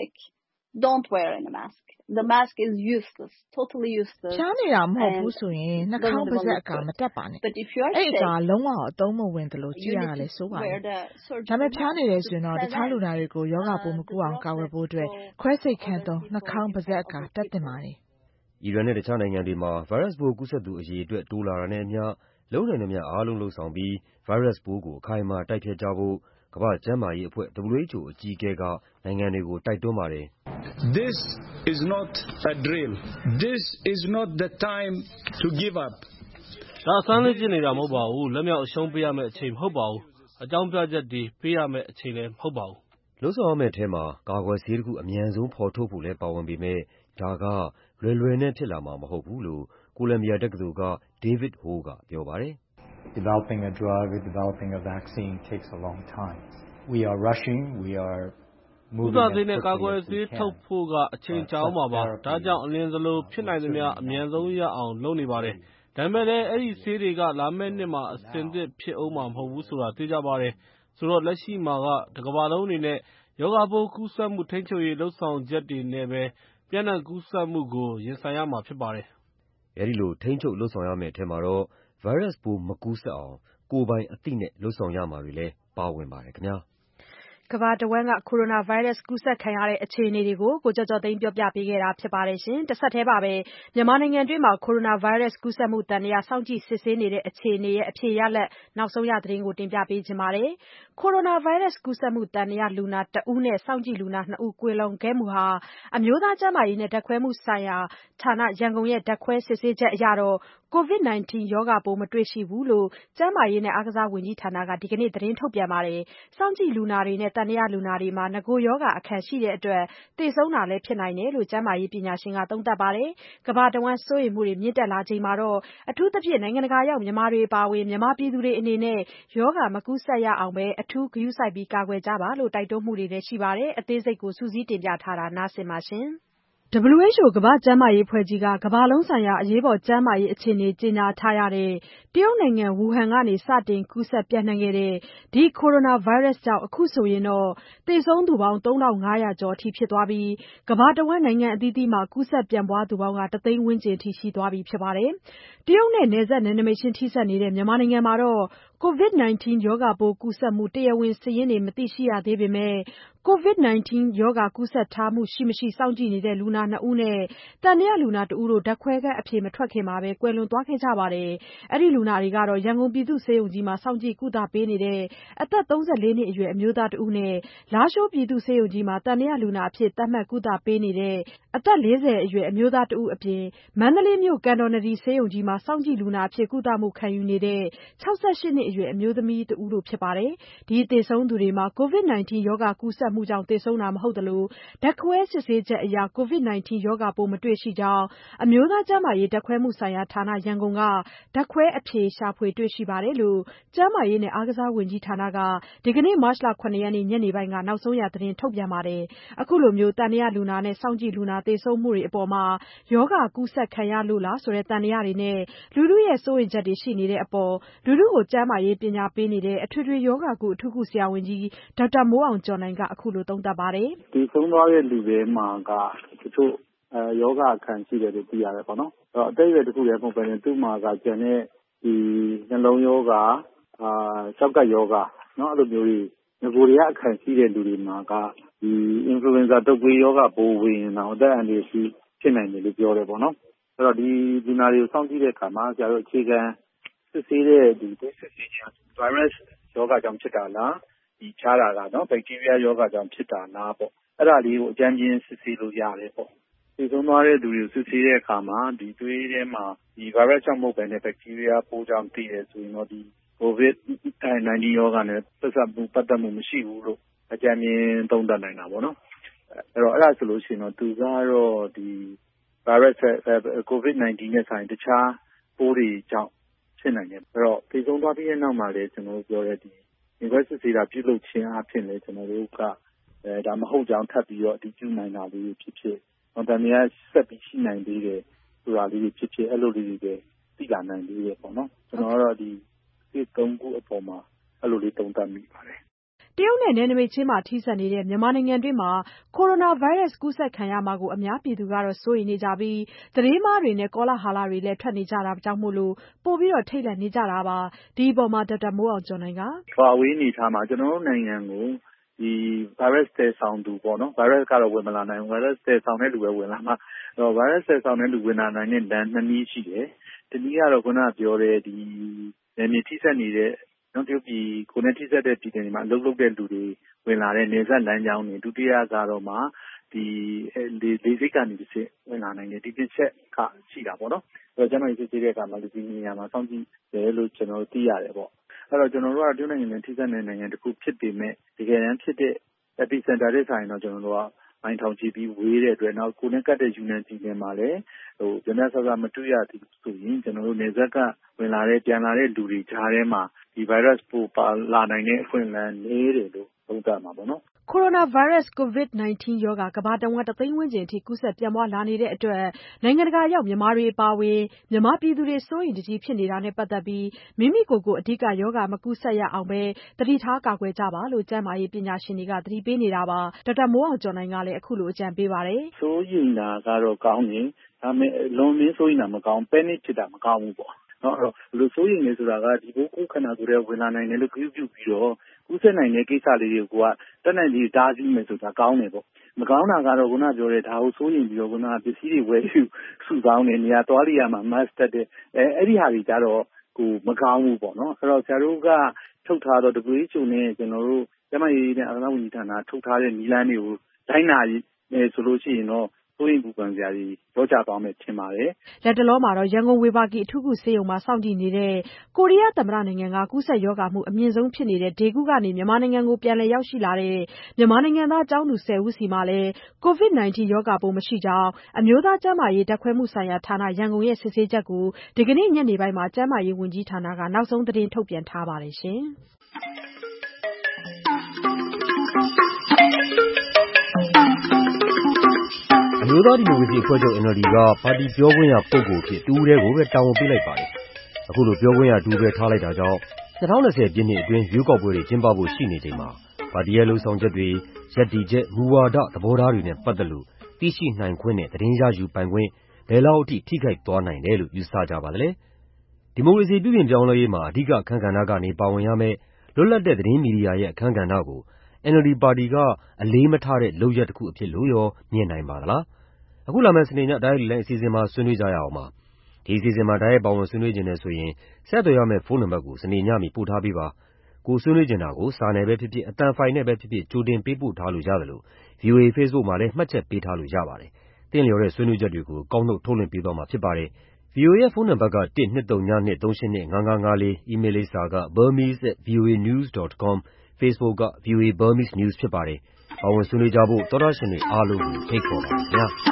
နေတာမဟုတ်ဘူးဆိုရင်နှာခေါင်းပါးစပ်အကာမတပ်ပါနဲ့။အဲဒီအကာလုံးဝအသုံးမဝင်သလိုကြည့်ရတာလည်းဆိုးပါတယ်။ဒါပေမဲ့ဖျားနေတယ်ဆိုရင်တော့တခြားလူနာတွေကိုရောဂါပိုးမကူးအောင်ကာကွယ်ဖို့အတွက်ခွဲစိတ်ခန်းသုံးနှာခေါင်းပါးစပ်အကာတပ်သင့်ပါတယ်။
” အီရန်နဲ့တခြားနိုင်ငံတွေမှာဗိုင်းရပ်စ်ပိုးကူးစက်သူအရေအတွက်တိုးလာတာနဲ့အမျှလုပ်နိုင်သမျှအားလုံးလုပ်ဆောင်ပြီးဗိုင်းရပ်စ်ပိုးကိုအခိုင်အမာတိုက်ဖျက်ကြဖို့ကမ္ဘာ့ကျန်းမာရေးအဖွဲ့ W H O အကြီးအကဲကနိုင်ငံတွေကိုတိုက်တွန်းပါတယ်
။ “
ဒါအစမ်းလေ့ကျင့်နေတာမဟုတ်ပါဘူး။ လက်မြှောက်အရှုံးပေးရမယ့်အချိန်မဟုတ်ပါဘူး။ အကြောင်းပြချက်တွေပေးရမယ့်အချိန်လည်းမဟုတ်ပါဘူး
လုပ်ဆောင်ရမယ့်ထဲမှာကာကွယ်ဆေးတခုအမြန်ဆုံးဖော်ထုတ်ဖို့လည်းပါဝင်ပေမယ့်ဒါကလွယ်လွယ်နဲ့ဖြစ်လာမှာမဟုတ်ဘူးလို့ကိုလံဘီယာတက္ကသိုလ်က David Ho ကပြောပါတယ်။
Developing a drug, developing a vaccine takes a long time. We are rushing, we are
moving as quickly as we can. နဲ့ကာကွယ်ဆေးထုတ်ဖို့ကအချိန်ကြာအောင်ပါပါ။ဒါကြောင့်အလင်းစလိုဖြစ်နိုင်သမျှအမြန်ဆုံးရအောင်လုပ်နေပါတယ်။ဒါပေမဲ့လည်းအဲ့ဒီဆေးတွေကလာမယ့်နှစ်မှာအဆင်သင့်ဖြစ်အောင်မှာမဟုတ်ဘူးဆိုတာသိကြပါတယ်။ဆိုတော့လက်ရှိမှာကတစ်ကမ္ဘာလုံးအနေနဲ့ရောဂါပိုးကူးစက်မှုထိန်းချုပ်ရေးလှုပ်ဆောင်ချက်တွေနဲ့ပဲပြန့်နှံ့ကူးစက်မှုကိုရင်ဆိုင်ရမှာဖြစ်ပါတယ်
။အဲဒီလိုထိန်းချုပ်လှုပ်ဆောင်ရမယ့်ထဲမှာတော့ဗိုင်းရပ်စ်ပိုးမကူးစက်အောင်ကိုယ်ပိုင်အသိနဲ့လှုပ်ဆောင်ရမှာတွေလည်းပါဝင်ပါတယ်ခင်ဗျာ။
ကမ္ဘာတဝန်းကကိုရိုနာဗိုင်းရပ်စ်ကူးစက်ခံရတဲ့အခြေအနေတွေကိုကိုကျော်ကျော်သိန်းပြောပြပေးခဲ့တာဖြစ်ပါတယ်ရှင်။တစ်ဆက်တည်းပါပဲမြန်မာနိုင်ငံတွင်းမှာကိုရိုနာဗိုင်းရပ်စ်ကူးစက်မှုတန်ရာစောင့်ကြည့်စစ်ဆေးနေတဲ့အခြေအနေရဲ့အဖြေရလဒ်နောက်ဆုံးရသတင်းကိုတင်ပြပေးချင်ပါတယ်။ကိုရိုနာဗိုင်းရပ်စ်ကူးစက်မှုတန်ရာလူနာတဦးနဲ့စောင့်ကြည့်လူနာနှစ်ဦးကွယ်လွန်ခဲ့မှုဟာအမျိုးသားကျန်းမာရေးနဲ့ဓာတ်ခွဲမှုဆိုင်ရာဌာနရန်ကုန်ရဲ့ဓာတ်ခွဲစစ်ဆေးချက်အရတော့ကိုဗစ် ၁၉ ရောဂါပိုးမတွေ့ရှိဘူးလို့ကျန်းမာရေးနဲ့အားကစားဝန်ကြီးဌာနကဒီကနေ့သတင်းထုတ်ပြန်ပါတယ်။စောင့်ကြည့်လူနာတွေနဲ့တန်ရာလူနာတွေမှာငကိုရောဂါအခံရှိတဲ့အတွက်သေဆုံးတာလည်းဖြစ်နိုင်တယ်လို့ကျန်းမာရေးပညာရှင်ကသုံးသပ်ပါတယ်။ကမ္ဘာတဝန်းစိုးရိမ်မှုတွေမြင့်တက်လာချိန်မှာတော့အထူးသဖြင့်နိုင်ငံတကာရောက်မြန်မာတွေအပါအဝင်မြန်မာပြည်သူတွေအနေနဲ့ရောဂါမကူးစက်ရအောင်ပဲအထူးဂရုစိုက်ပြီးကာကွယ်ကြပါလို့တိုက်တွန်းမှုတွေလည်းရှိပါတယ်။အသေးစိတ်ကိုစူးစီးတင်ပြထားတာနားဆင်ပါရှင်။ W H O ကမ္ဘာ့ကျန်းမာရေးအဖွဲ့ကြီးကကမ္ဘာလုံးဆိုင်ရာအရေးပေါ်ကျန်းမာရေးအခြေအနေကြေညာထားရတဲ့တရုတ်နိုင်ငံဝူဟန်ကနေစတင်ကူးစက်ပြန့်နှံ့ခဲ့တဲ့ဒီကိုရိုနာဗိုင်းရပ်စ်ကြောင့်အခုဆိုရင်တော့သေဆုံးသူပေါင်းသုံးထောင့်ငါးရာကျော်အထိဖြစ်သွားပြီးကမ္ဘာတဝန်းနိုင်ငံအသီးသီးမှာကူးစက်ပြန့်ပွားသူပေါင်းကတသိန်းဝန်းကျင်အထိရှိသွားပြီဖြစ်ပါတယ်။တရုတ်နဲ့နယ်စပ်နယ်နိမိတ်ချင်းထိစပ်နေတဲ့မြန်မာနိုင်ငံမှာတော့ကိုဗစ် ၁၉ ရောဂါပိုးကူးစက်မှုတရားဝင်စာရင်းတွေမသိရှိရသေးပေမဲ့ကိုဗစ် ၁၉ ရောဂါကူးစက်ထားမှုရှိမရှိစောင့်ကြည့်နေတဲ့လူနာနှစ်ဦးနဲ့သံသယလူနာတဦးတို့ဓာတ်ခွဲခန်းအဖြေမထွက်ခင်မှာပဲကွယ်လွန်သွားခဲ့ကြပါတယ်။အဲဒီလူနာတွေကတော့ရန်ကုန်ပြည်သူ့ဆေးရုံကြီးမှာစောင့်ကြည့်ကုသပေးနေတဲ့အသက်သုံးဆယ့်လေးနှစ်အရွယ်အမျိုးသားတဦးနဲ့လားရှိုးပြည်သူ့ဆေးရုံကြီးမှာသံသယလူနာအဖြစ်သတ်မှတ်ကုသပေးနေတဲ့အသက်လေးဆယ်အရွယ်အမျိုးသားတဦးအပြင်မန္တလေးမြို့ကန်တော်နဒီဆေးရုံကြီးမှာစောင့်ကြည့်လူနာအဖြစ်ကုသမှုခံယူနေတဲ့ခြောက်ဆယ့်ရှစ်နှစ်အရွယ်အမျိုးသမီးတဦးတို့ဖြစ်ပါတယ်။ဒီသေဆုံးသူတွေမှာကိုဗစ် ၁၉ ရောဂါကူးစက်မှုကြောင့်သေဆုံးတာမဟုတ်သလိုဓာတ်ခွဲစစ်ဆေးချက်အရကိုဗစ် ၁၉ ရောဂါပိုးမတွေ့ရှိကြောင်းအမျိုးသားကျန်းမာရေးဓာတ်ခွဲမှုဆိုင်ရာဌာနရန်ကုန်ကဓာတ်ခွဲအဖြေရှာဖွေတွေ့ရှိပါတယ်လို့ကျန်းမာရေးနဲ့အားကစားဝန်ကြီးဌာနကဒီကနေ့မတ်လ ခုနှစ်ရက်နေ့ညနေပိုင်းကနောက်ဆုံးရသတင်းထုတ်ပြန်ပါတယ်။အခုလိုမျိုးသံသယလူနာနဲ့စောင့်ကြည့်လူနာသေဆုံးမှုတွေအပေါ်မှာရောဂါကူးစက်ခံရလို့လားဆိုတဲ့သံသယတွေနဲ့လူထုရဲ့စိုးရိမ်ချက်တွေရှိနေတဲ့အပေါ်လူထုကိုကျန်းမာရေးပညာပေးနေတဲ့အထွေထွေရောဂါကုအထူးကုဆရာဝန်ကြီးဒေါက်တာမိုးအောင်ကျော်နိုင်ကအခုလိုသုံးသပ်ပါတယ်
။ဒီဆုံးသွားတဲ့လူတွေမှာကတချို့အဲယောဂအခံရှိတယ်လို့သိရတယ်ပေါ့နော်။အဲ့တော့အသက်အရွယ်တစ်ခုလည်းမဟုတ်ဘဲနဲ့သူ့မှာကကျန်တဲ့ဒီနှလုံးယောဂအာကျောက်ကပ်ယောဂနော်အဲ့လိုမျိုးတွေငကိုတွေကအခန့်ရှိတဲ့လူတွေမှာကဒီ influenza တုပ်ကွေးယောဂပိုးဝင်အောင်အသက်အန္တရာယ်ရှိဖြစ်နိုင်တယ်လို့ပြောတယ်ပေါ့နော်။အဲ့တော့ဒီလူနာတွေကိုစောင့်ကြည့်တဲ့အခါမှာဆရာတို့အခြေခံစစ်ဆေးတဲ့ဒီစစ်ဆေးခြင်း virus ယောဂကြောင့်ဖြစ်တာလားဒီခြားတာကနော် bacteria ယောဂကြောင့်ဖြစ်တာလားပေါ့အဲ့ဒါလေးကိုအကြမ်းပြင်းစစ်ဆေးလို့ရတယ်ပေါ့ဒီဆုံးသွားတဲ့လူတွေကိုစစ်ဆေးတဲ့အခါမှာဒီသွေးထဲမှာဒီ virus ကြောင့်မဟုတ်ဘဲနဲ့ bacteria ပိုးကြောင့်တည်တယ်ဆိုရင်တော့ဒီ covid ၁၉ ယောဂနဲ့ဆက်စပ်မှုပတ်သက်မှုမရှိဘူးလို့အကြမ်းပြင်းသုံးသပ်နိုင်တာပေါ့နော်အဲ့တော့အဲ့ဒါဆိုလို့ရှိရင်တော့သူကတော့ဒီ virus covid ၁၉ နဲ့ဆိုင်တခြားပိုးတွေကြောင့်ဖြစ်နိုင်တယ်အဲ့တော့ဒီဆုံးသွားပြီးတဲ့နောက်မှာလည်းကျွန်တော်တို့ပြောတဲ့ဒီ university စစ်ဆေးတာပြုလုပ်ခြင်းအဖြစ်လည်းကျွန်တော်တို့ကအဲဒါမဟုတ်ကြောင်းထပ်ပြီးတော့အတည်ပြုနိုင်တာလေးဖြစ်ဖြစ်ဟောတမယာဆက်ပြီးရှိနိုင်သေးတယ်ဆိုတာလေးဖြစ်ဖြစ်အဲ့လိုလေးတွေသိလာနိုင်သေးတယ်ပေါ့နော်ကျွန်တော်ကတော့ဒီဒီသုံးခုအပေါ်မှာအဲ့လိုလေးသုံးသပ်မိပါတယ်
တရုတ်နဲ့နယ်နိမိတ်ချင်းမှာထိစပ်နေတဲ့မြန်မာနိုင်ငံတွင်းမှာကိုရိုနာဗိုင်းရပ်စ်ကူးစက်ခံရမှာကိုအများပြည်သူကတော့စိုးရိမ်နေကြပြီးသတင်းမှားတွေနဲ့ကောလာဟလတွေလည်းထွက်နေကြတာကြောင့်မို့လို့ပို့ပြီးတော့ထိတ်လန့်နေကြတာပါဒီအပေါ်မှာဒေါက်တာမိုးအောင်ကျော်နိုင်က
ဟွာဝေးနေထားမှာကျွန်တော်တို့နိုင်ငံကိုဒီ virus တည်ဆောင်သူပေါ့နော် virus ကတော့ဝင်မလာနိုင်ဘူး virus တည်ဆောင်တဲ့လူပဲဝင်လာမှာအဲ့တော့ virus တည်ဆောင်တဲ့လူဝင်လာနိုင်တဲ့လမ်းနှစ်နည်းရှိတယ်ဒီနည်းကတော့ခုနကပြောတဲ့ဒီနယ်မြေထိစပ်နေတဲ့နော်ဒီပြည်ကိုနဲ့ထိစပ်တဲ့ပြည်တွေမှာအလုပ်လုပ်တဲ့လူတွေဝင်လာတဲ့နေဆက်လမ်းကြောင်းတွေဒုတိယကတော့မှဒီလေလေစိတ်ကနေတစ်ချက်ဝင်လာနိုင်တယ်ဒီတစ်ချက်ကရှိတာပေါ့နော်အဲ့တော့ကျွန်တော်ရေးကြည့်တဲ့အခါမှာဒီနေရာမှာစောင့်ကြည့်တယ်လို့ကျွန်တော်သိရတယ်ပေါ့အဲ့တော့ကျွန်တော်တို့ကတရုတ်နိုင်ငံနဲ့ထိစပ်တဲ့နိုင်ငံတစ်ခုဖြစ်ပေမဲ့တကယ်တမ်းဖြစ်တဲ့ epicenter တဲ့ဆိုင်တော့ကျွန်တော်တို့ကမိုင်းထောင်ကြည့်ပြီးဝေးတဲ့အတွက်နောက်ကိုနဲ့ကတ်တဲ့ယူနန်ပြည်နယ်မှာလည်းဟိုကျန်တဲ့ဆက်ကမတွေ့ရသေးဘူးဆိုရင်ကျွန်တော်တို့နေဆက်ကဝင်လာတဲ့ပြန်လာတဲ့လူတွေကြားထဲမှာဒီ virus ပိုးပါလာနိုင်တဲ့အခွင့်အလမ်းနည်းတယ်လို့သုံးသပ်မှာပေါ့နော်
ကိုရိုနာဗိုင်းရပ်စ် ကိုဗစ်နာင်းတီး ရောဂါကမ္ဘာတဝန်းတသိန်းဝန်းကျင်အထိကူးစက်ပြန့်ပွားလာနေတဲ့အတွက်နိုင်ငံတကာရောက်မြန်မာတွေအပါအဝင်မြန်မာပြည်သူတွေစိုးရိမ်တကြီးဖြစ်နေတာနဲ့ပတ်သက်ပြီးမိမိကိုယ်ကိုအဓိကရောဂါမကူးစက်ရအောင်ပဲသတိထားကာကွယ်ကြပါလို့ကျန်းမာရေးပညာရှင်တွေကသတိပေးနေတာပါဒေါက်တာမိုးအောင်ကျော်နိုင်ကလည်းအခုလိုအကြံပေးပါတယ်
စိုးရိမ်တာကတော့ကောင်းတယ်ဒါပေမဲ့လွန်မင်းစိုးရိမ်တာမကောင်း panic ဖြစ်တာမကောင်းဘူးပေါ့နော်အဲ့တော့လူစိုးရိမ်နေဆိုတာကဒီဘိုးကိုခန္ဓာကိုယ်ရဲ့ဝင်လာနိုင်တယ်လို့ပြုပြုပြီးတော့ကူးစက်နိုင်တဲ့ကိစ္စလေးတွေကတက်နိုင်ပြီးတားဆီးမယ်ဆိုတာကောင်းတယ်ပေါ့မကောင်းတာကတော့ခုနပြောတဲ့ဒါကိုစိုးရိမ်ပြီးတော့ခုနပစ္စည်းတွေဝယ်ယူစုဆောင်းနေနေရာသွားလိရမှာ mask တက်တဲ့အဲအဲ့ဒီဟာတွေကြတော့ကိုမကောင်းဘူးပေါ့နော်အဲ့တော့ဆရာတို့ကထုတ်ထားတော့ W H O နဲ့ကျွန်တော်တို့ကျန်းမာရေးနဲ့အားကစားဝန်ကြီးဌာနထုတ်ထားတဲ့နည်းလမ်းတွေကိုတိုင်းနာရေးဆိုလို့ရှိရင်တော့စိုးရိမ်ပူပန်စရာကြီးရောကြသွားမယ်ထင်ပါတယ်
။လက်တလောမှာတော့ရန်ကုန်ဝေဘာဂီအထူးကုဆေးရုံမှာစောင့်ကြည့်နေတဲ့ကိုရီးယားသမ္မတနိုင်ငံကကူးစက်ရောဂါမှုအမြင့်ဆုံးဖြစ်နေတဲ့ဒေဂူကနေမြန်မာနိုင်ငံကိုပြန်လည်ရောက်ရှိလာတဲ့မြန်မာနိုင်ငံသားကျောင်းသူဆယ်ဦးစီမှာလည်း ကိုဗစ်နာင်းတီး ရောဂါပိုးမရှိကြောင်းအမျိုးသားကျန်းမာရေးဓာတ်ခွဲမှုဆိုင်ရာဌာနရန်ကုန်ရဲ့စစ်ဆေးချက်ကိုဒီကနေ့ညနေပိုင်းမှာကျန်းမာရေးဝန်ကြီးဌာနကနောက်ဆုံးသတင်းထုတ်ပြန်ထားပါတယ်ရှင်။
အမျိုးသားဒီမိုကရေစီအဖွဲ့ချုပ် N L D ကပါတီပြောခွင့်ရပုဂ္ဂိုလ်ဖြစ်တူတဲ့ကိုပဲတာဝန်ပေးလိုက်ပါတယ်။အခုလိုပြောခွင့်ရတူပဲထားလိုက်တာကြောင့်၂၀၂၀ပြည့်နှစ်အတွင်းရွေးကောက်ပွဲတွေကျင်းပဖို့ရှိနေချိန်မှာပါတီရဲ့လှုပ်ဆောင်ချက်တွေရပ်တည်ချက်မူဝါဒသဘောထားတွေနဲ့ပတ်သက်လို့သိရှိနိုင်ခွင့်နဲ့သတင်းရယူပိုင်ခွင့်ဘယ်လောက်အထိထိခိုက်သွားနိုင်တယ်လို့ယူဆကြပါသလဲ။ဒီမိုကရေစီပြုပြင်ပြောင်းလဲရေးမှာအဓိကအခန်းကဏ္ဍကနေပါဝင်ရမယ့်လွတ်လပ်တဲ့သတင်းမီဒီယာရဲ့အခန်းကဏ္ဍကို N L D ပါတီကအလေးမထားတဲ့လုပ်ရပ်တစ်ခုအဖြစ်လို့ရောမြင်နိုင်ပါသလား။အခုလာမယ့်စနေညတိုက်ရိုက်လိုင်းအစီအစဉ်မှာဆွေးနွေးကြရအောင်ပါ။ဒီအစီအစဉ်မှာတိုက်ရိုက်ပါဝင်ဆွေးနွေးခြင်းနဲ့ဆိုရင်ဆက်သွယ်ရမယ့်ဖုန်းနံပါတ်ကိုစနေညမီပို့ထားပေးပါ။ကိုဆွေးနွေးခြင်းတာကိုစာနယ်ပဲဖြစ်ဖြစ်အသံဖိုင်နဲ့ပဲဖြစ်ဖြစ်ကြိုတင်ပေးပို့ထားလို့ရတယ်လို့ V O A Facebook မှာလည်းမှတ်ချက်ပေးထားလို့ရပါတယ်။သင်လျော်တဲ့ဆွေးနွေးချက်တွေကိုကောက်နှုတ်ထုတ်လွှင့်ပေးသွားမှာဖြစ်ပါတယ်။ V O A ရဲ့ဖုန်းနံပါတ်ကone two three two two three eight five five five four အီးမေးလ်လိပ်စာက burmese at voanews dot com Facebook က V O A Burmese News ဖြစ်ပါတယ်။ပါဝင်ဆွေးနွေးကြဖို့သောတရှင်တွေအားလုံးကိုဖိတ်ခေါ်ပါတယ်ခင်ဗျာ။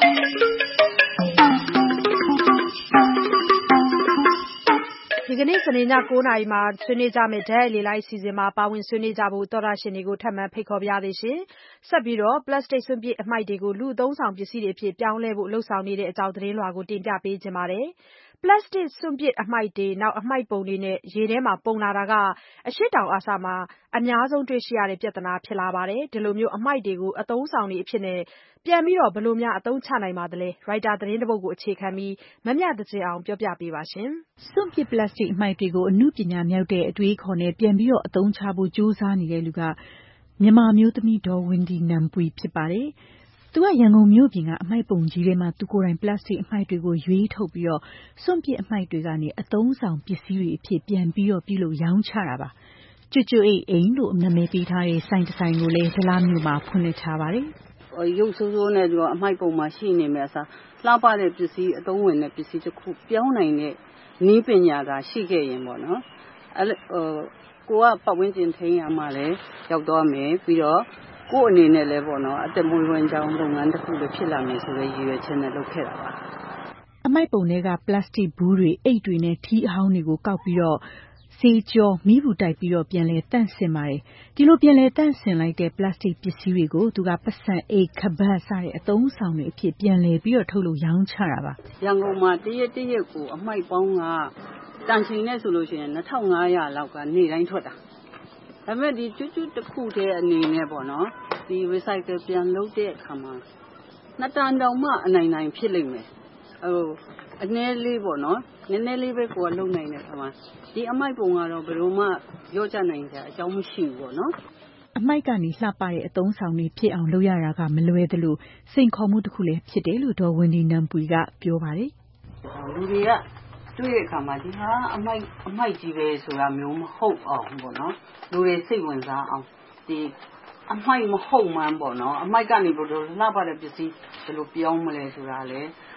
ဒီကနေ့စနေည၉နာရီမှာဆွေးနွေးကြမယ့်ဓာတ်ရိုက်လေလိုက်အစီအစဉ်မှာပါဝင်ဆွေးနွေးကြဖို့သောတရှင်တွေကိုထပ်မံဖိတ်ခေါ်ပါရစေရှင်။ဆက်ပြီးတော့ပလတ်စတစ်စွန့်ပစ်အမှိုက်တွေကိုလူအသုံးဆောင်ပစ္စည်းတွေအဖြစ်ပြောင်းလဲဖို့လှုံ့ဆော်နေတဲ့အကြောင်းသတင်းလွှာကိုတင်ပြပေးခြင်းပါတယ်။ပလတ်စတစ်စွန့်ပစ်အမှိုက်တွေနောက်အမှိုက်ပုံတွေနဲ့ရေထဲမှာပုံလာတာကအရှေ့တောင်အာရှမှာအများဆုံးတွေ့ရှိရတဲ့ပြဿနာဖြစ်လာပါတယ်။ဒီလိုမျိုးအမှိုက်တွေကိုအသုံးဆောင်တွေအဖြစ်နဲ့ပြန်ပြီးတော့ဘယ်လိုများအသုံးချနိုင်ပါသလဲရိုက်တာသတင်းတစ်ပုဒ်ကိုအခြေခံပြီးမမြသဇင်အောင်ပြောပြပေးပါရှင်
။စွန့်ပစ်ပလတ်စတစ်အမှိုက်တွေကိုအမှုပညာမြောက်တဲ့အတွေးခေါ်နဲ့ပြန်ပြီးတော့အသုံးချဖို့ကြိုးစားနေတဲ့လူကမြန်မာမျိုးသမီးဒေါ်ဝင်းဒီနမ်ပွီဖြစ်ပါတယ်။သူကရန်ကုန်မြို့ပြင်ကအမှိုက်ပုံကြီးထဲမှာသူကိုယ်တိုင်ပလတ်စတစ်အမှိုက်တွေကိုရွေးထုတ်ပြီးတော့စွန့်ပစ်အမှိုက်တွေကနေအသုံးဆောင်ပစ္စည်းတွေအဖြစ်ပြန်ပြီးတော့ပြုလုပ်ရောင်းချတာပါ။ကျွတ်ကျွတ်အိတ်အိမ်လို့နာမည်ပေးထားတဲ့ဆိုင်တစ်ဆိုင်ကိုလည်းဒလားမြို့မှာဖွင့်လှစ်ထားပါတယ်
။ရုပ်ဆိုးဆိုးနဲ့အမှိုက်ပုံမှာရှိနေမယ်အစားလှပတဲ့ပစ္စည်းအသုံးဝင်တဲ့ပစ္စည်းတစ်ခုပြောင်းနိုင်တဲ့နည်းပညာကရှိခဲ့ရင်ပေါ့နော်။အဲဟိုကိုကပတ်ဝန်းကျင်ထိန်းရမှလည်းရောက်သွားမယ်ပြီးတော့ကို့အနေနဲ့လည်းပေါ့နော်အသက်မွေးဝမ်းကြောင်းလုပ်ငန်းတစ်ခုလည်းဖြစ်လာမယ်ဆိုတဲ့ရည်ရွယ်ချက်နဲ့လုပ်ခဲ့တာပါ
အမိုက်ပုံတွေကပလတ်စတစ်ဘူးတွေအိတ်တွေနဲ့ထီးအဟောင်းတွေကိုကောက်ပြီးတော့ဆေးကြောမိဘူးတိုက်ပြီးတော့ပြန်လဲတန့်စင်ပါတယ်ဒီလိုပြန်လဲတန့်စင်လိုက်တဲ့ပလတ်စတစ်ပစ္စည်းတွေကိုသူကပတ်စံအိတ်ခပတ်စတဲ့အသုံးဆောင်တွေအဖြစ်ပြန်လဲပြီးတော့ထုတ်လို့ရောင်းချတာပါ
ရန်ကုန်မှာတရက်တရက်ကိုအမိုက်ပေါင်းကတန်ချိန်နဲ့ဆိုလို့ရှိရင်two thousand five hundredလောက်ကနေတိုင်းထွက်တာဒါပေမဲ့ဒီကျွတ်ကျွတ်တစ်ခုတည်းအနေနဲ့ပေါ့နော်ဒီ recycle ပြန်လုပ်တဲ့အခါမှာနှစ်တန်တောင်မှအနိုင်နိုင်ဖြစ်လိမ့်မယ်ဟိုအနည်းလေးပေါ့နော်နည်းနည်းလေးပဲကိုယ်ကလုံနိုင်တဲ့အခါမှာဒီအမိုက်ပုံကတော့ဘယ်လိုမှရောကြနိုင်ကြအကြောင်းမရှိဘူးပေါ့နော်
အမိုက်ကနေလှပတဲ့အသုံးဆောင်တွေဖြစ်အောင်လုပ်ရတာကမလွယ်သလိုစိန်ခေါ်မှုတစ်ခုလည်းဖြစ်တယ်လို့ဒေါ်ဝင်းဒီနမ်ပွီကပြောပါတယ်
လူတွေကတွေ့တဲ့အခါမှာဒီဟာအမိုက်အမိုက်ကြီးပဲဆိုတာမျိုးမဟုတ်အောင်ပေါ့နော်လူတွေစိတ်ဝင်စားအောင်ဒီအမိုက်မဟုတ်မှန်းပေါ့နော်အမိုက်ကနေဘယ်လိုလှပတဲ့ပစ္စည်းဘယ်လိုပြောင်းမလဲဆိုတာလေ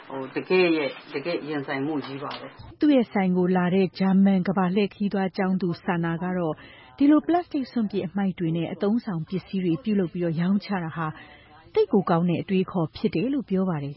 ဟိုတကယ်ရဲ့တကယ်ရင်ဆိုင်မှုကြီးပါပဲ
သူ့ရဲ့ဆိုင်ကိုလာတဲ့ဂျာမန်ကဘာလှည့်ခီးသွားကျောင်းသူဆာနာကတော့ဒီလိုပလတ်စတစ်စွန့်ပစ်အမှိုက်တွေနဲ့အသုံးဆောင်ပစ္စည်းတွေပြုလုပ်ပြီးတော့ရောင်းချတာဟာတိတ်ကိုကောင်းတဲ့အတွေးခေါ်ဖြစ်တယ်လို့ပြောပါတယ်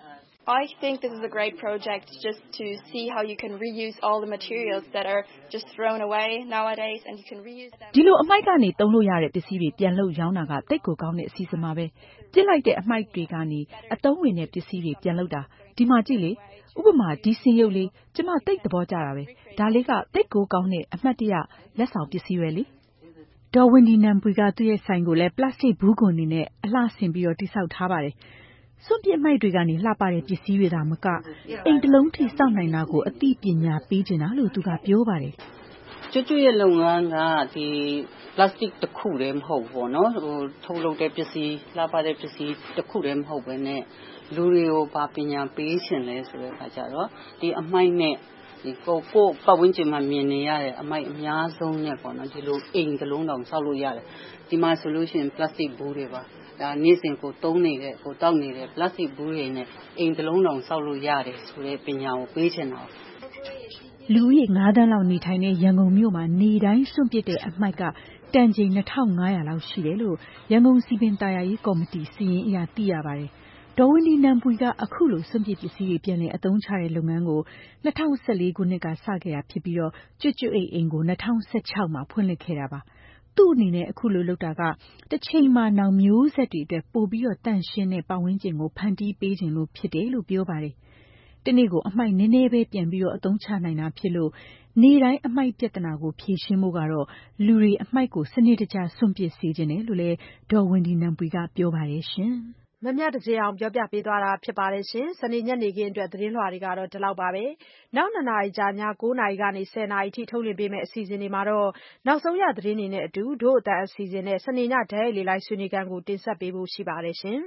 I think this is a great project just to see how you can reuse all the materials that are just thrown away nowadays and you can reuse them.
ဒီလိုအမှိုက်ကနေသုံးလို့ရတဲ့ပစ္စည်းတွေပြန်လုပ်ရောင်းတာကတိတ်ကိုကောင်းတဲ့အစီအစဉ်ပါပဲပြစ်လိုက်တဲ့အမှိုက်တွေကနေအသုံးဝင်တဲ့ပစ္စည်းတွေပြန်လုပ်တာဒီမှာကြည့်လေဥပမာဒီစင်ရုပ်လေးကျမတိတ်သဘောကျတာပဲဒါလေးကတိတ်ကိုကောင်းတဲ့အမှတ်တရလက်ဆောင်ပစ္စည်းပဲလေဒေါ်ဝင်ဒီနန်ပွေကသူ့ရဲ့ဆိုင်ကိုလည်းပလတ်စတစ်ဘူးကွန်နေနဲ့အလှဆင်ပြီးတော့တိစောက်ထားပါတယ်စွန့်ပစ်အမှိုက်တွေကနေလှပတဲ့ပစ္စည်းတွေသာမကအိမ်တလုံးထိစောင့်နိုင်တာကိုအသိပညာပေးချင်တာလို့သူကပြောပါတယ်
ကျွတ်ကျွတ်ရဲ့လုပ်ငန်းကဒီပလတ်စတစ်တစ်ခုတည်းမဟုတ်ဘူးเนาะဟိုထုတ်လုပ်တဲ့ပစ္စည်းလှပတဲ့ပစ္စည်းတစ်ခုတည်းမဟုတ်ဘဲနဲ့လူတွေကိုပါပညာပေးရှင်လဲဆိုတဲ့အခါကျတော့ဒီအမှိုက်နဲ့ဒီကိုကိုပတ်ဝန်းကျင်မှာမြင်နေရတဲ့အမိုက်အများဆုံးနဲ့ပေါ့နော်ဒီလိုအိမ်ကလုံးတောင်ဆောက်လို့ရတယ်ဒီမှာဆိုလို့ရှိရင်ပလတ်စတစ်ဘူးတွေပါဒါနေ့စဉ်ကိုသုံးနေတဲ့ကိုတောက်နေတဲ့ပလတ်စတစ်ဘူးတွေနဲ့အိမ်ကလုံးတောင်ဆောက်လို့ရတယ်ဆိုတဲ့ပညာကိုပေးချင်တာ
လူဦးရေငါးတန်းလောက်နေထိုင်တဲ့ရန်ကုန်မြို့မှာနေတိုင်းစွန့်ပစ်တဲ့အမှိုက်ကတန်ချိန်နှစ်ထောင်ငါးရာလောက်ရှိတယ်လို့ရန်ကုန်စီပင်သာယာရေးကော်မတီစီရင်အရာသိရပါတယ်ဒေါ်ဝင်းဒီနန်ပွေကအခုလိုစွန့်ပစ်ပစ္စည်းတွေပြန်လည်အသုံးချတဲ့လုပ်ငန်းကို၂၀၁၄ခုနှစ်ကစခဲ့တာဖြစ်ပြီးတော့ကျွတ်ကျွတ်အိမ်အိမ်ကို၂၀၁၆မှာဖွင့်လှစ်ခဲ့တာပါသူ့အနေနဲ့အခုလိုလုပ်တာကတစ်ချိန်မှာနောင်မျိုးဆက်တွေအတွက်ပို့ပြီးတော့တန့်ရှင်းတဲ့ပတ်ဝန်းကျင်ကိုဖန်တီးပေးခြင်းလို့ဖြစ်တယ်လို့ပြောပါတယ်တနေ့ကိုအမှိုက်နည်းနည်းပဲပြန်ပြီးတော့အသုံးချနိုင်တာဖြစ်လို့နေတိုင်းအမှိုက်ပြဿနာကိုဖြေရှင်းဖို့ကတော့လူတွေအမှိုက်ကိုစနစ်တကျစွန့်ပစ်စေခြင်းတယ်လို့လည်းဒေါ်ဝင်းဒီနန်ပွေကပြောပါတယ်ရှင်
မမြတ်တကြအောင်ပြောပြပေးသွားတာဖြစ်ပါတယ်ရှင်စနေညနေခင်းအတွက်သတင်းလွှာတွေကတော့ဒီလောက်ပါပဲနောက်နှစ်နာရီကြာည၉နာရီကနေဆယ်နာရီထိထုတ်လွှင့်ပေးမယ့်အစီအစဉ်တွေမှာတော့နောက်ဆုံးရသတင်းတွေနဲ့အတူဒို့အတန်အစီအစဉ်နဲ့စနေညဓာတ်ရိုက်လေလိုက်ဆွေးနွေးခန်းကိုတင်ဆက်ပေးဖို့ရှိပါတယ်ရှင်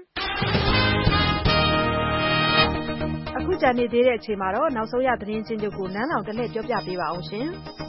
အခုကြံနေသေးတဲ့အချိန်မှာတော့နောက်ဆုံးရသတင်းချင်းချုပ်ကိုနန်းလောင်တလှည့်ပြောပြပေးပါအောင်ရှင်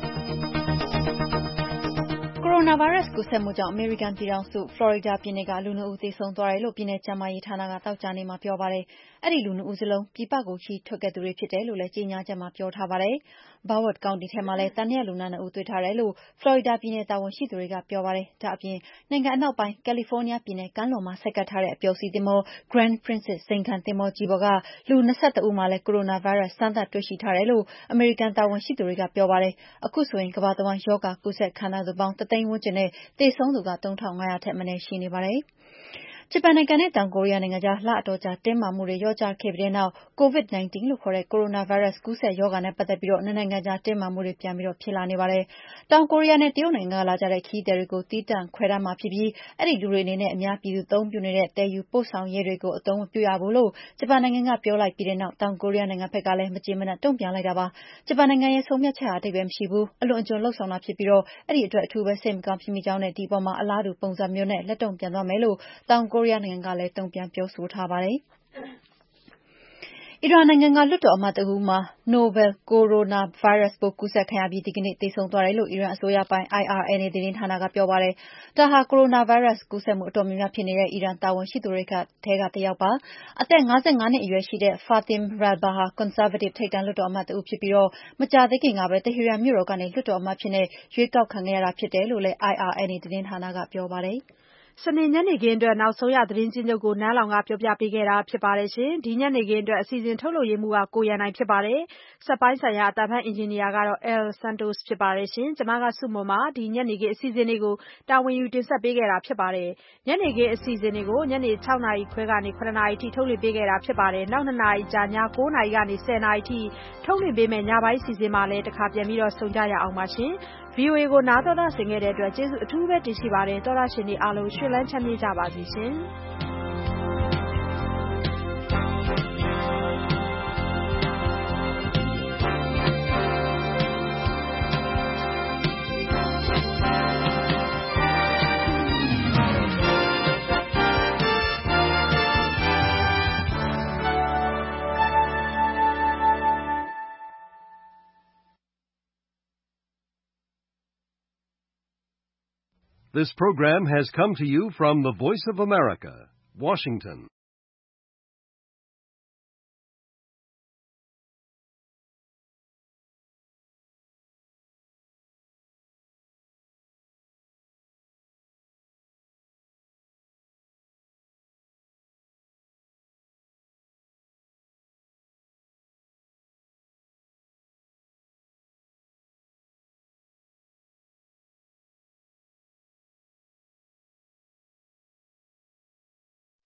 ကိုရိုနာဗိုင်းရပ်စ်ကူးစက်မှုကြောင့်အမေရိကန်ပြည်ထောင်စုဖလော်ရီဒါပြည်နယ်ကလူနှစ်ဦးသေဆုံးသွားတယ်လို့ပြည်နယ်ကျန်းမာရေးဌာနကသောကြာနေ့မှာပြောပါတယ်။အဲဒီလူနှစ်ဦးစလုံးပြည်ပကိုခရီးထွက်ခဲ့သူတွေဖြစ်တယ်လို့လည်းကြေညာချက်မှာပြောထားပါတယ်။ Broward County ထဲမှာလည်းသံသယလူနာနှစ်ဦးတွေ့ထားတယ်လို့ဖလော်ရီဒါပြည်နယ်တာဝန်ရှိသူတွေကပြောပါတယ်။ဒါ့အပြင်နိုင်ငံအနောက်ပိုင်းကယ်လီဖိုးနီးယားပြည်နယ်ကမ်းလွန်မှာဆိုက်ကပ်ထားတဲ့အပျော်စီးသင်္ဘော Grand Princess ဇိမ်ခံသင်္ဘောကြီးပေါ်ကလူ၂၁ဦးမှာလည်းကိုရိုနာဗိုင်းရပ်စ်စမ်းသပ်တွေ့ရှိထားတယ်လို့အမေရိကန်တာဝန်ရှိသူတွေကပြောပါတယ်။အခုဆိုရင်ကမ္ဘာတဝန်းရောဂါကူးစက်ခံရသူပေါင်းတသိန်းဝန်းကျင်နဲ့သေဆုံးသူကသုံးထောင်ငါးရာထက်မနည်းရှိနေပါတယ်။ဂျပန်နိုင်ငံနဲ့တောင်ကိုရီးယားနိုင်ငံကြားလအတော်ကြာတင်းမာမှုတွေလျော့ကျခဲ့ပြီးတဲ့နောက် ကိုဗစ်၁၉ လို့ခေါ်တဲ့ကိုရိုနာဗိုင်းရပ်စ်ကူးစက်ရောဂါနဲ့ပတ်သက်ပြီးနှစ်နိုင်ငံကြားတင်းမာမှုတွေပြန်ပြီးဖြစ်လာနေပါတယ်။တောင်ကိုရီးယားနဲ့တရုတ်နိုင်ငံကလာကြတဲ့ခရီးသည်တွေကိုသီးသန့်ခွဲထားမှာဖြစ်ပြီးအဲဒီလူတွေအနေနဲ့အများပြည်သူအသုံးပြုနေတဲ့သယ်ယူပို့ဆောင်ရေးတွေကိုအသုံးမပြုရဘူးလို့ဂျပန်နိုင်ငံကပြောလိုက်ပြီးတဲ့နောက်တောင်ကိုရီးယားနိုင်ငံဘက်ကလည်းမကျေမနပ်တုံ့ပြန်လိုက်တာပါ။ဂျပန်နိုင်ငံရဲ့ဆုံးဖြတ်ချက်ဟာအဓိပ္ပါယ်မရှိဘူး။အလွန်အကျွံလုပ်ဆောင်တာဖြစ်ပြီးအဲဒီအတွက်အထူးပဲစိတ်မကောင်းဖြစ်မိကြောင်းနဲ့ဒီအပေါ်မှာအလားတူပုံစံမျိုးနဲ့လက်တုံ့ပြန်သွားမယ်လို့တောင်ကိုရီးယားနိုင်ငံကလည်းတုံ့ပြန်ပြောဆိုထားပါတယ်။အီရန်နိုင်ငံကလွှတ်တော်အမတ်တဦးမှာ Novel ကိုရိုနာဗိုင်းရပ်စ်ပိုးကူးစက်ခံရပြီးဒီကနေ့သေဆုံးသွားတယ်လို့အီရန်အစိုးရပိုင် I R N A သတင်းဌာနကပြောပါတယ်။ဒါဟာကိုရိုနာဗိုင်းရပ်စ်ကူးစက်မှုအတော်များများဖြစ်နေတဲ့အီရန်တာဝန်ရှိသူတွေထဲကတယောက်ပါ။အသက်၅၅နှစ်အရွယ်ရှိတဲ့ Fatim Rabbah ဟာ Conservative ထိပ်တန်းလွှတ်တော်အမတ်တဦးဖြစ်ပြီးမကြာသေးခင်ကပဲတဟီရန်မြို့တော်ကနေလွှတ်တော်အမတ်အဖြစ်ရွေးကောက်ခံခဲ့ရတာဖြစ်တယ်လို့လည်း I R N A သတင်းဌာနကပြောပါတယ်။
စနေညနေခင်းအတွက်နောက်ဆုံးရသတင်းချင်းချုပ်ကိုနန်းလောင်ကပြောပြပေးခဲ့တာဖြစ်ပါတယ်ရှင်။ဒီညနေခင်းအတွက်အစီအစဉ်ထုတ်လုပ်ရေးမှူးကကိုရန်နိုင်ဖြစ်ပါတယ်။စက်ပိုင်းဆိုင်ရာအတန်ဖတ်အင်ဂျင်နီယာကတော့ El Santos ဖြစ်ပါတယ်ရှင်။ကျွန်မကစုမုံပါဒီညနေခင်းအစီအစဉ်တွေကိုတာဝန်ယူတင်ဆက်ပေးခဲ့တာဖြစ်ပါတယ်။ညနေခင်းအစီအစဉ်တွေကိုညနေ၆နာရီခွဲကနေခုနှစ်နာရီထိထုတ်လွှင့်ပေးခဲ့တာဖြစ်ပါတယ်။နောက်နှစ်နာရီကြာည၉နာရီကနေဆယ်နာရီထိထုတ်လွှင့်ပေးမယ့်ညပိုင်းအစီအစဉ်မှာလည်းတစ်ခါပြန်ပြီးတော့ဆုံကြရအောင်ပါရှင်။ V O A ကိုနားတော်တာဆင်ခဲ့တဲ့အတွက်ကျေးဇူးအထူးပဲတင်ရှိပါတယ်တော်ရရှင်တွေအားလုံးရွှေလန်းချမ်းမြေ့ကြပါစေရှင်။
This program has come to you from the Voice of America, Washington.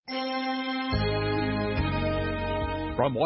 From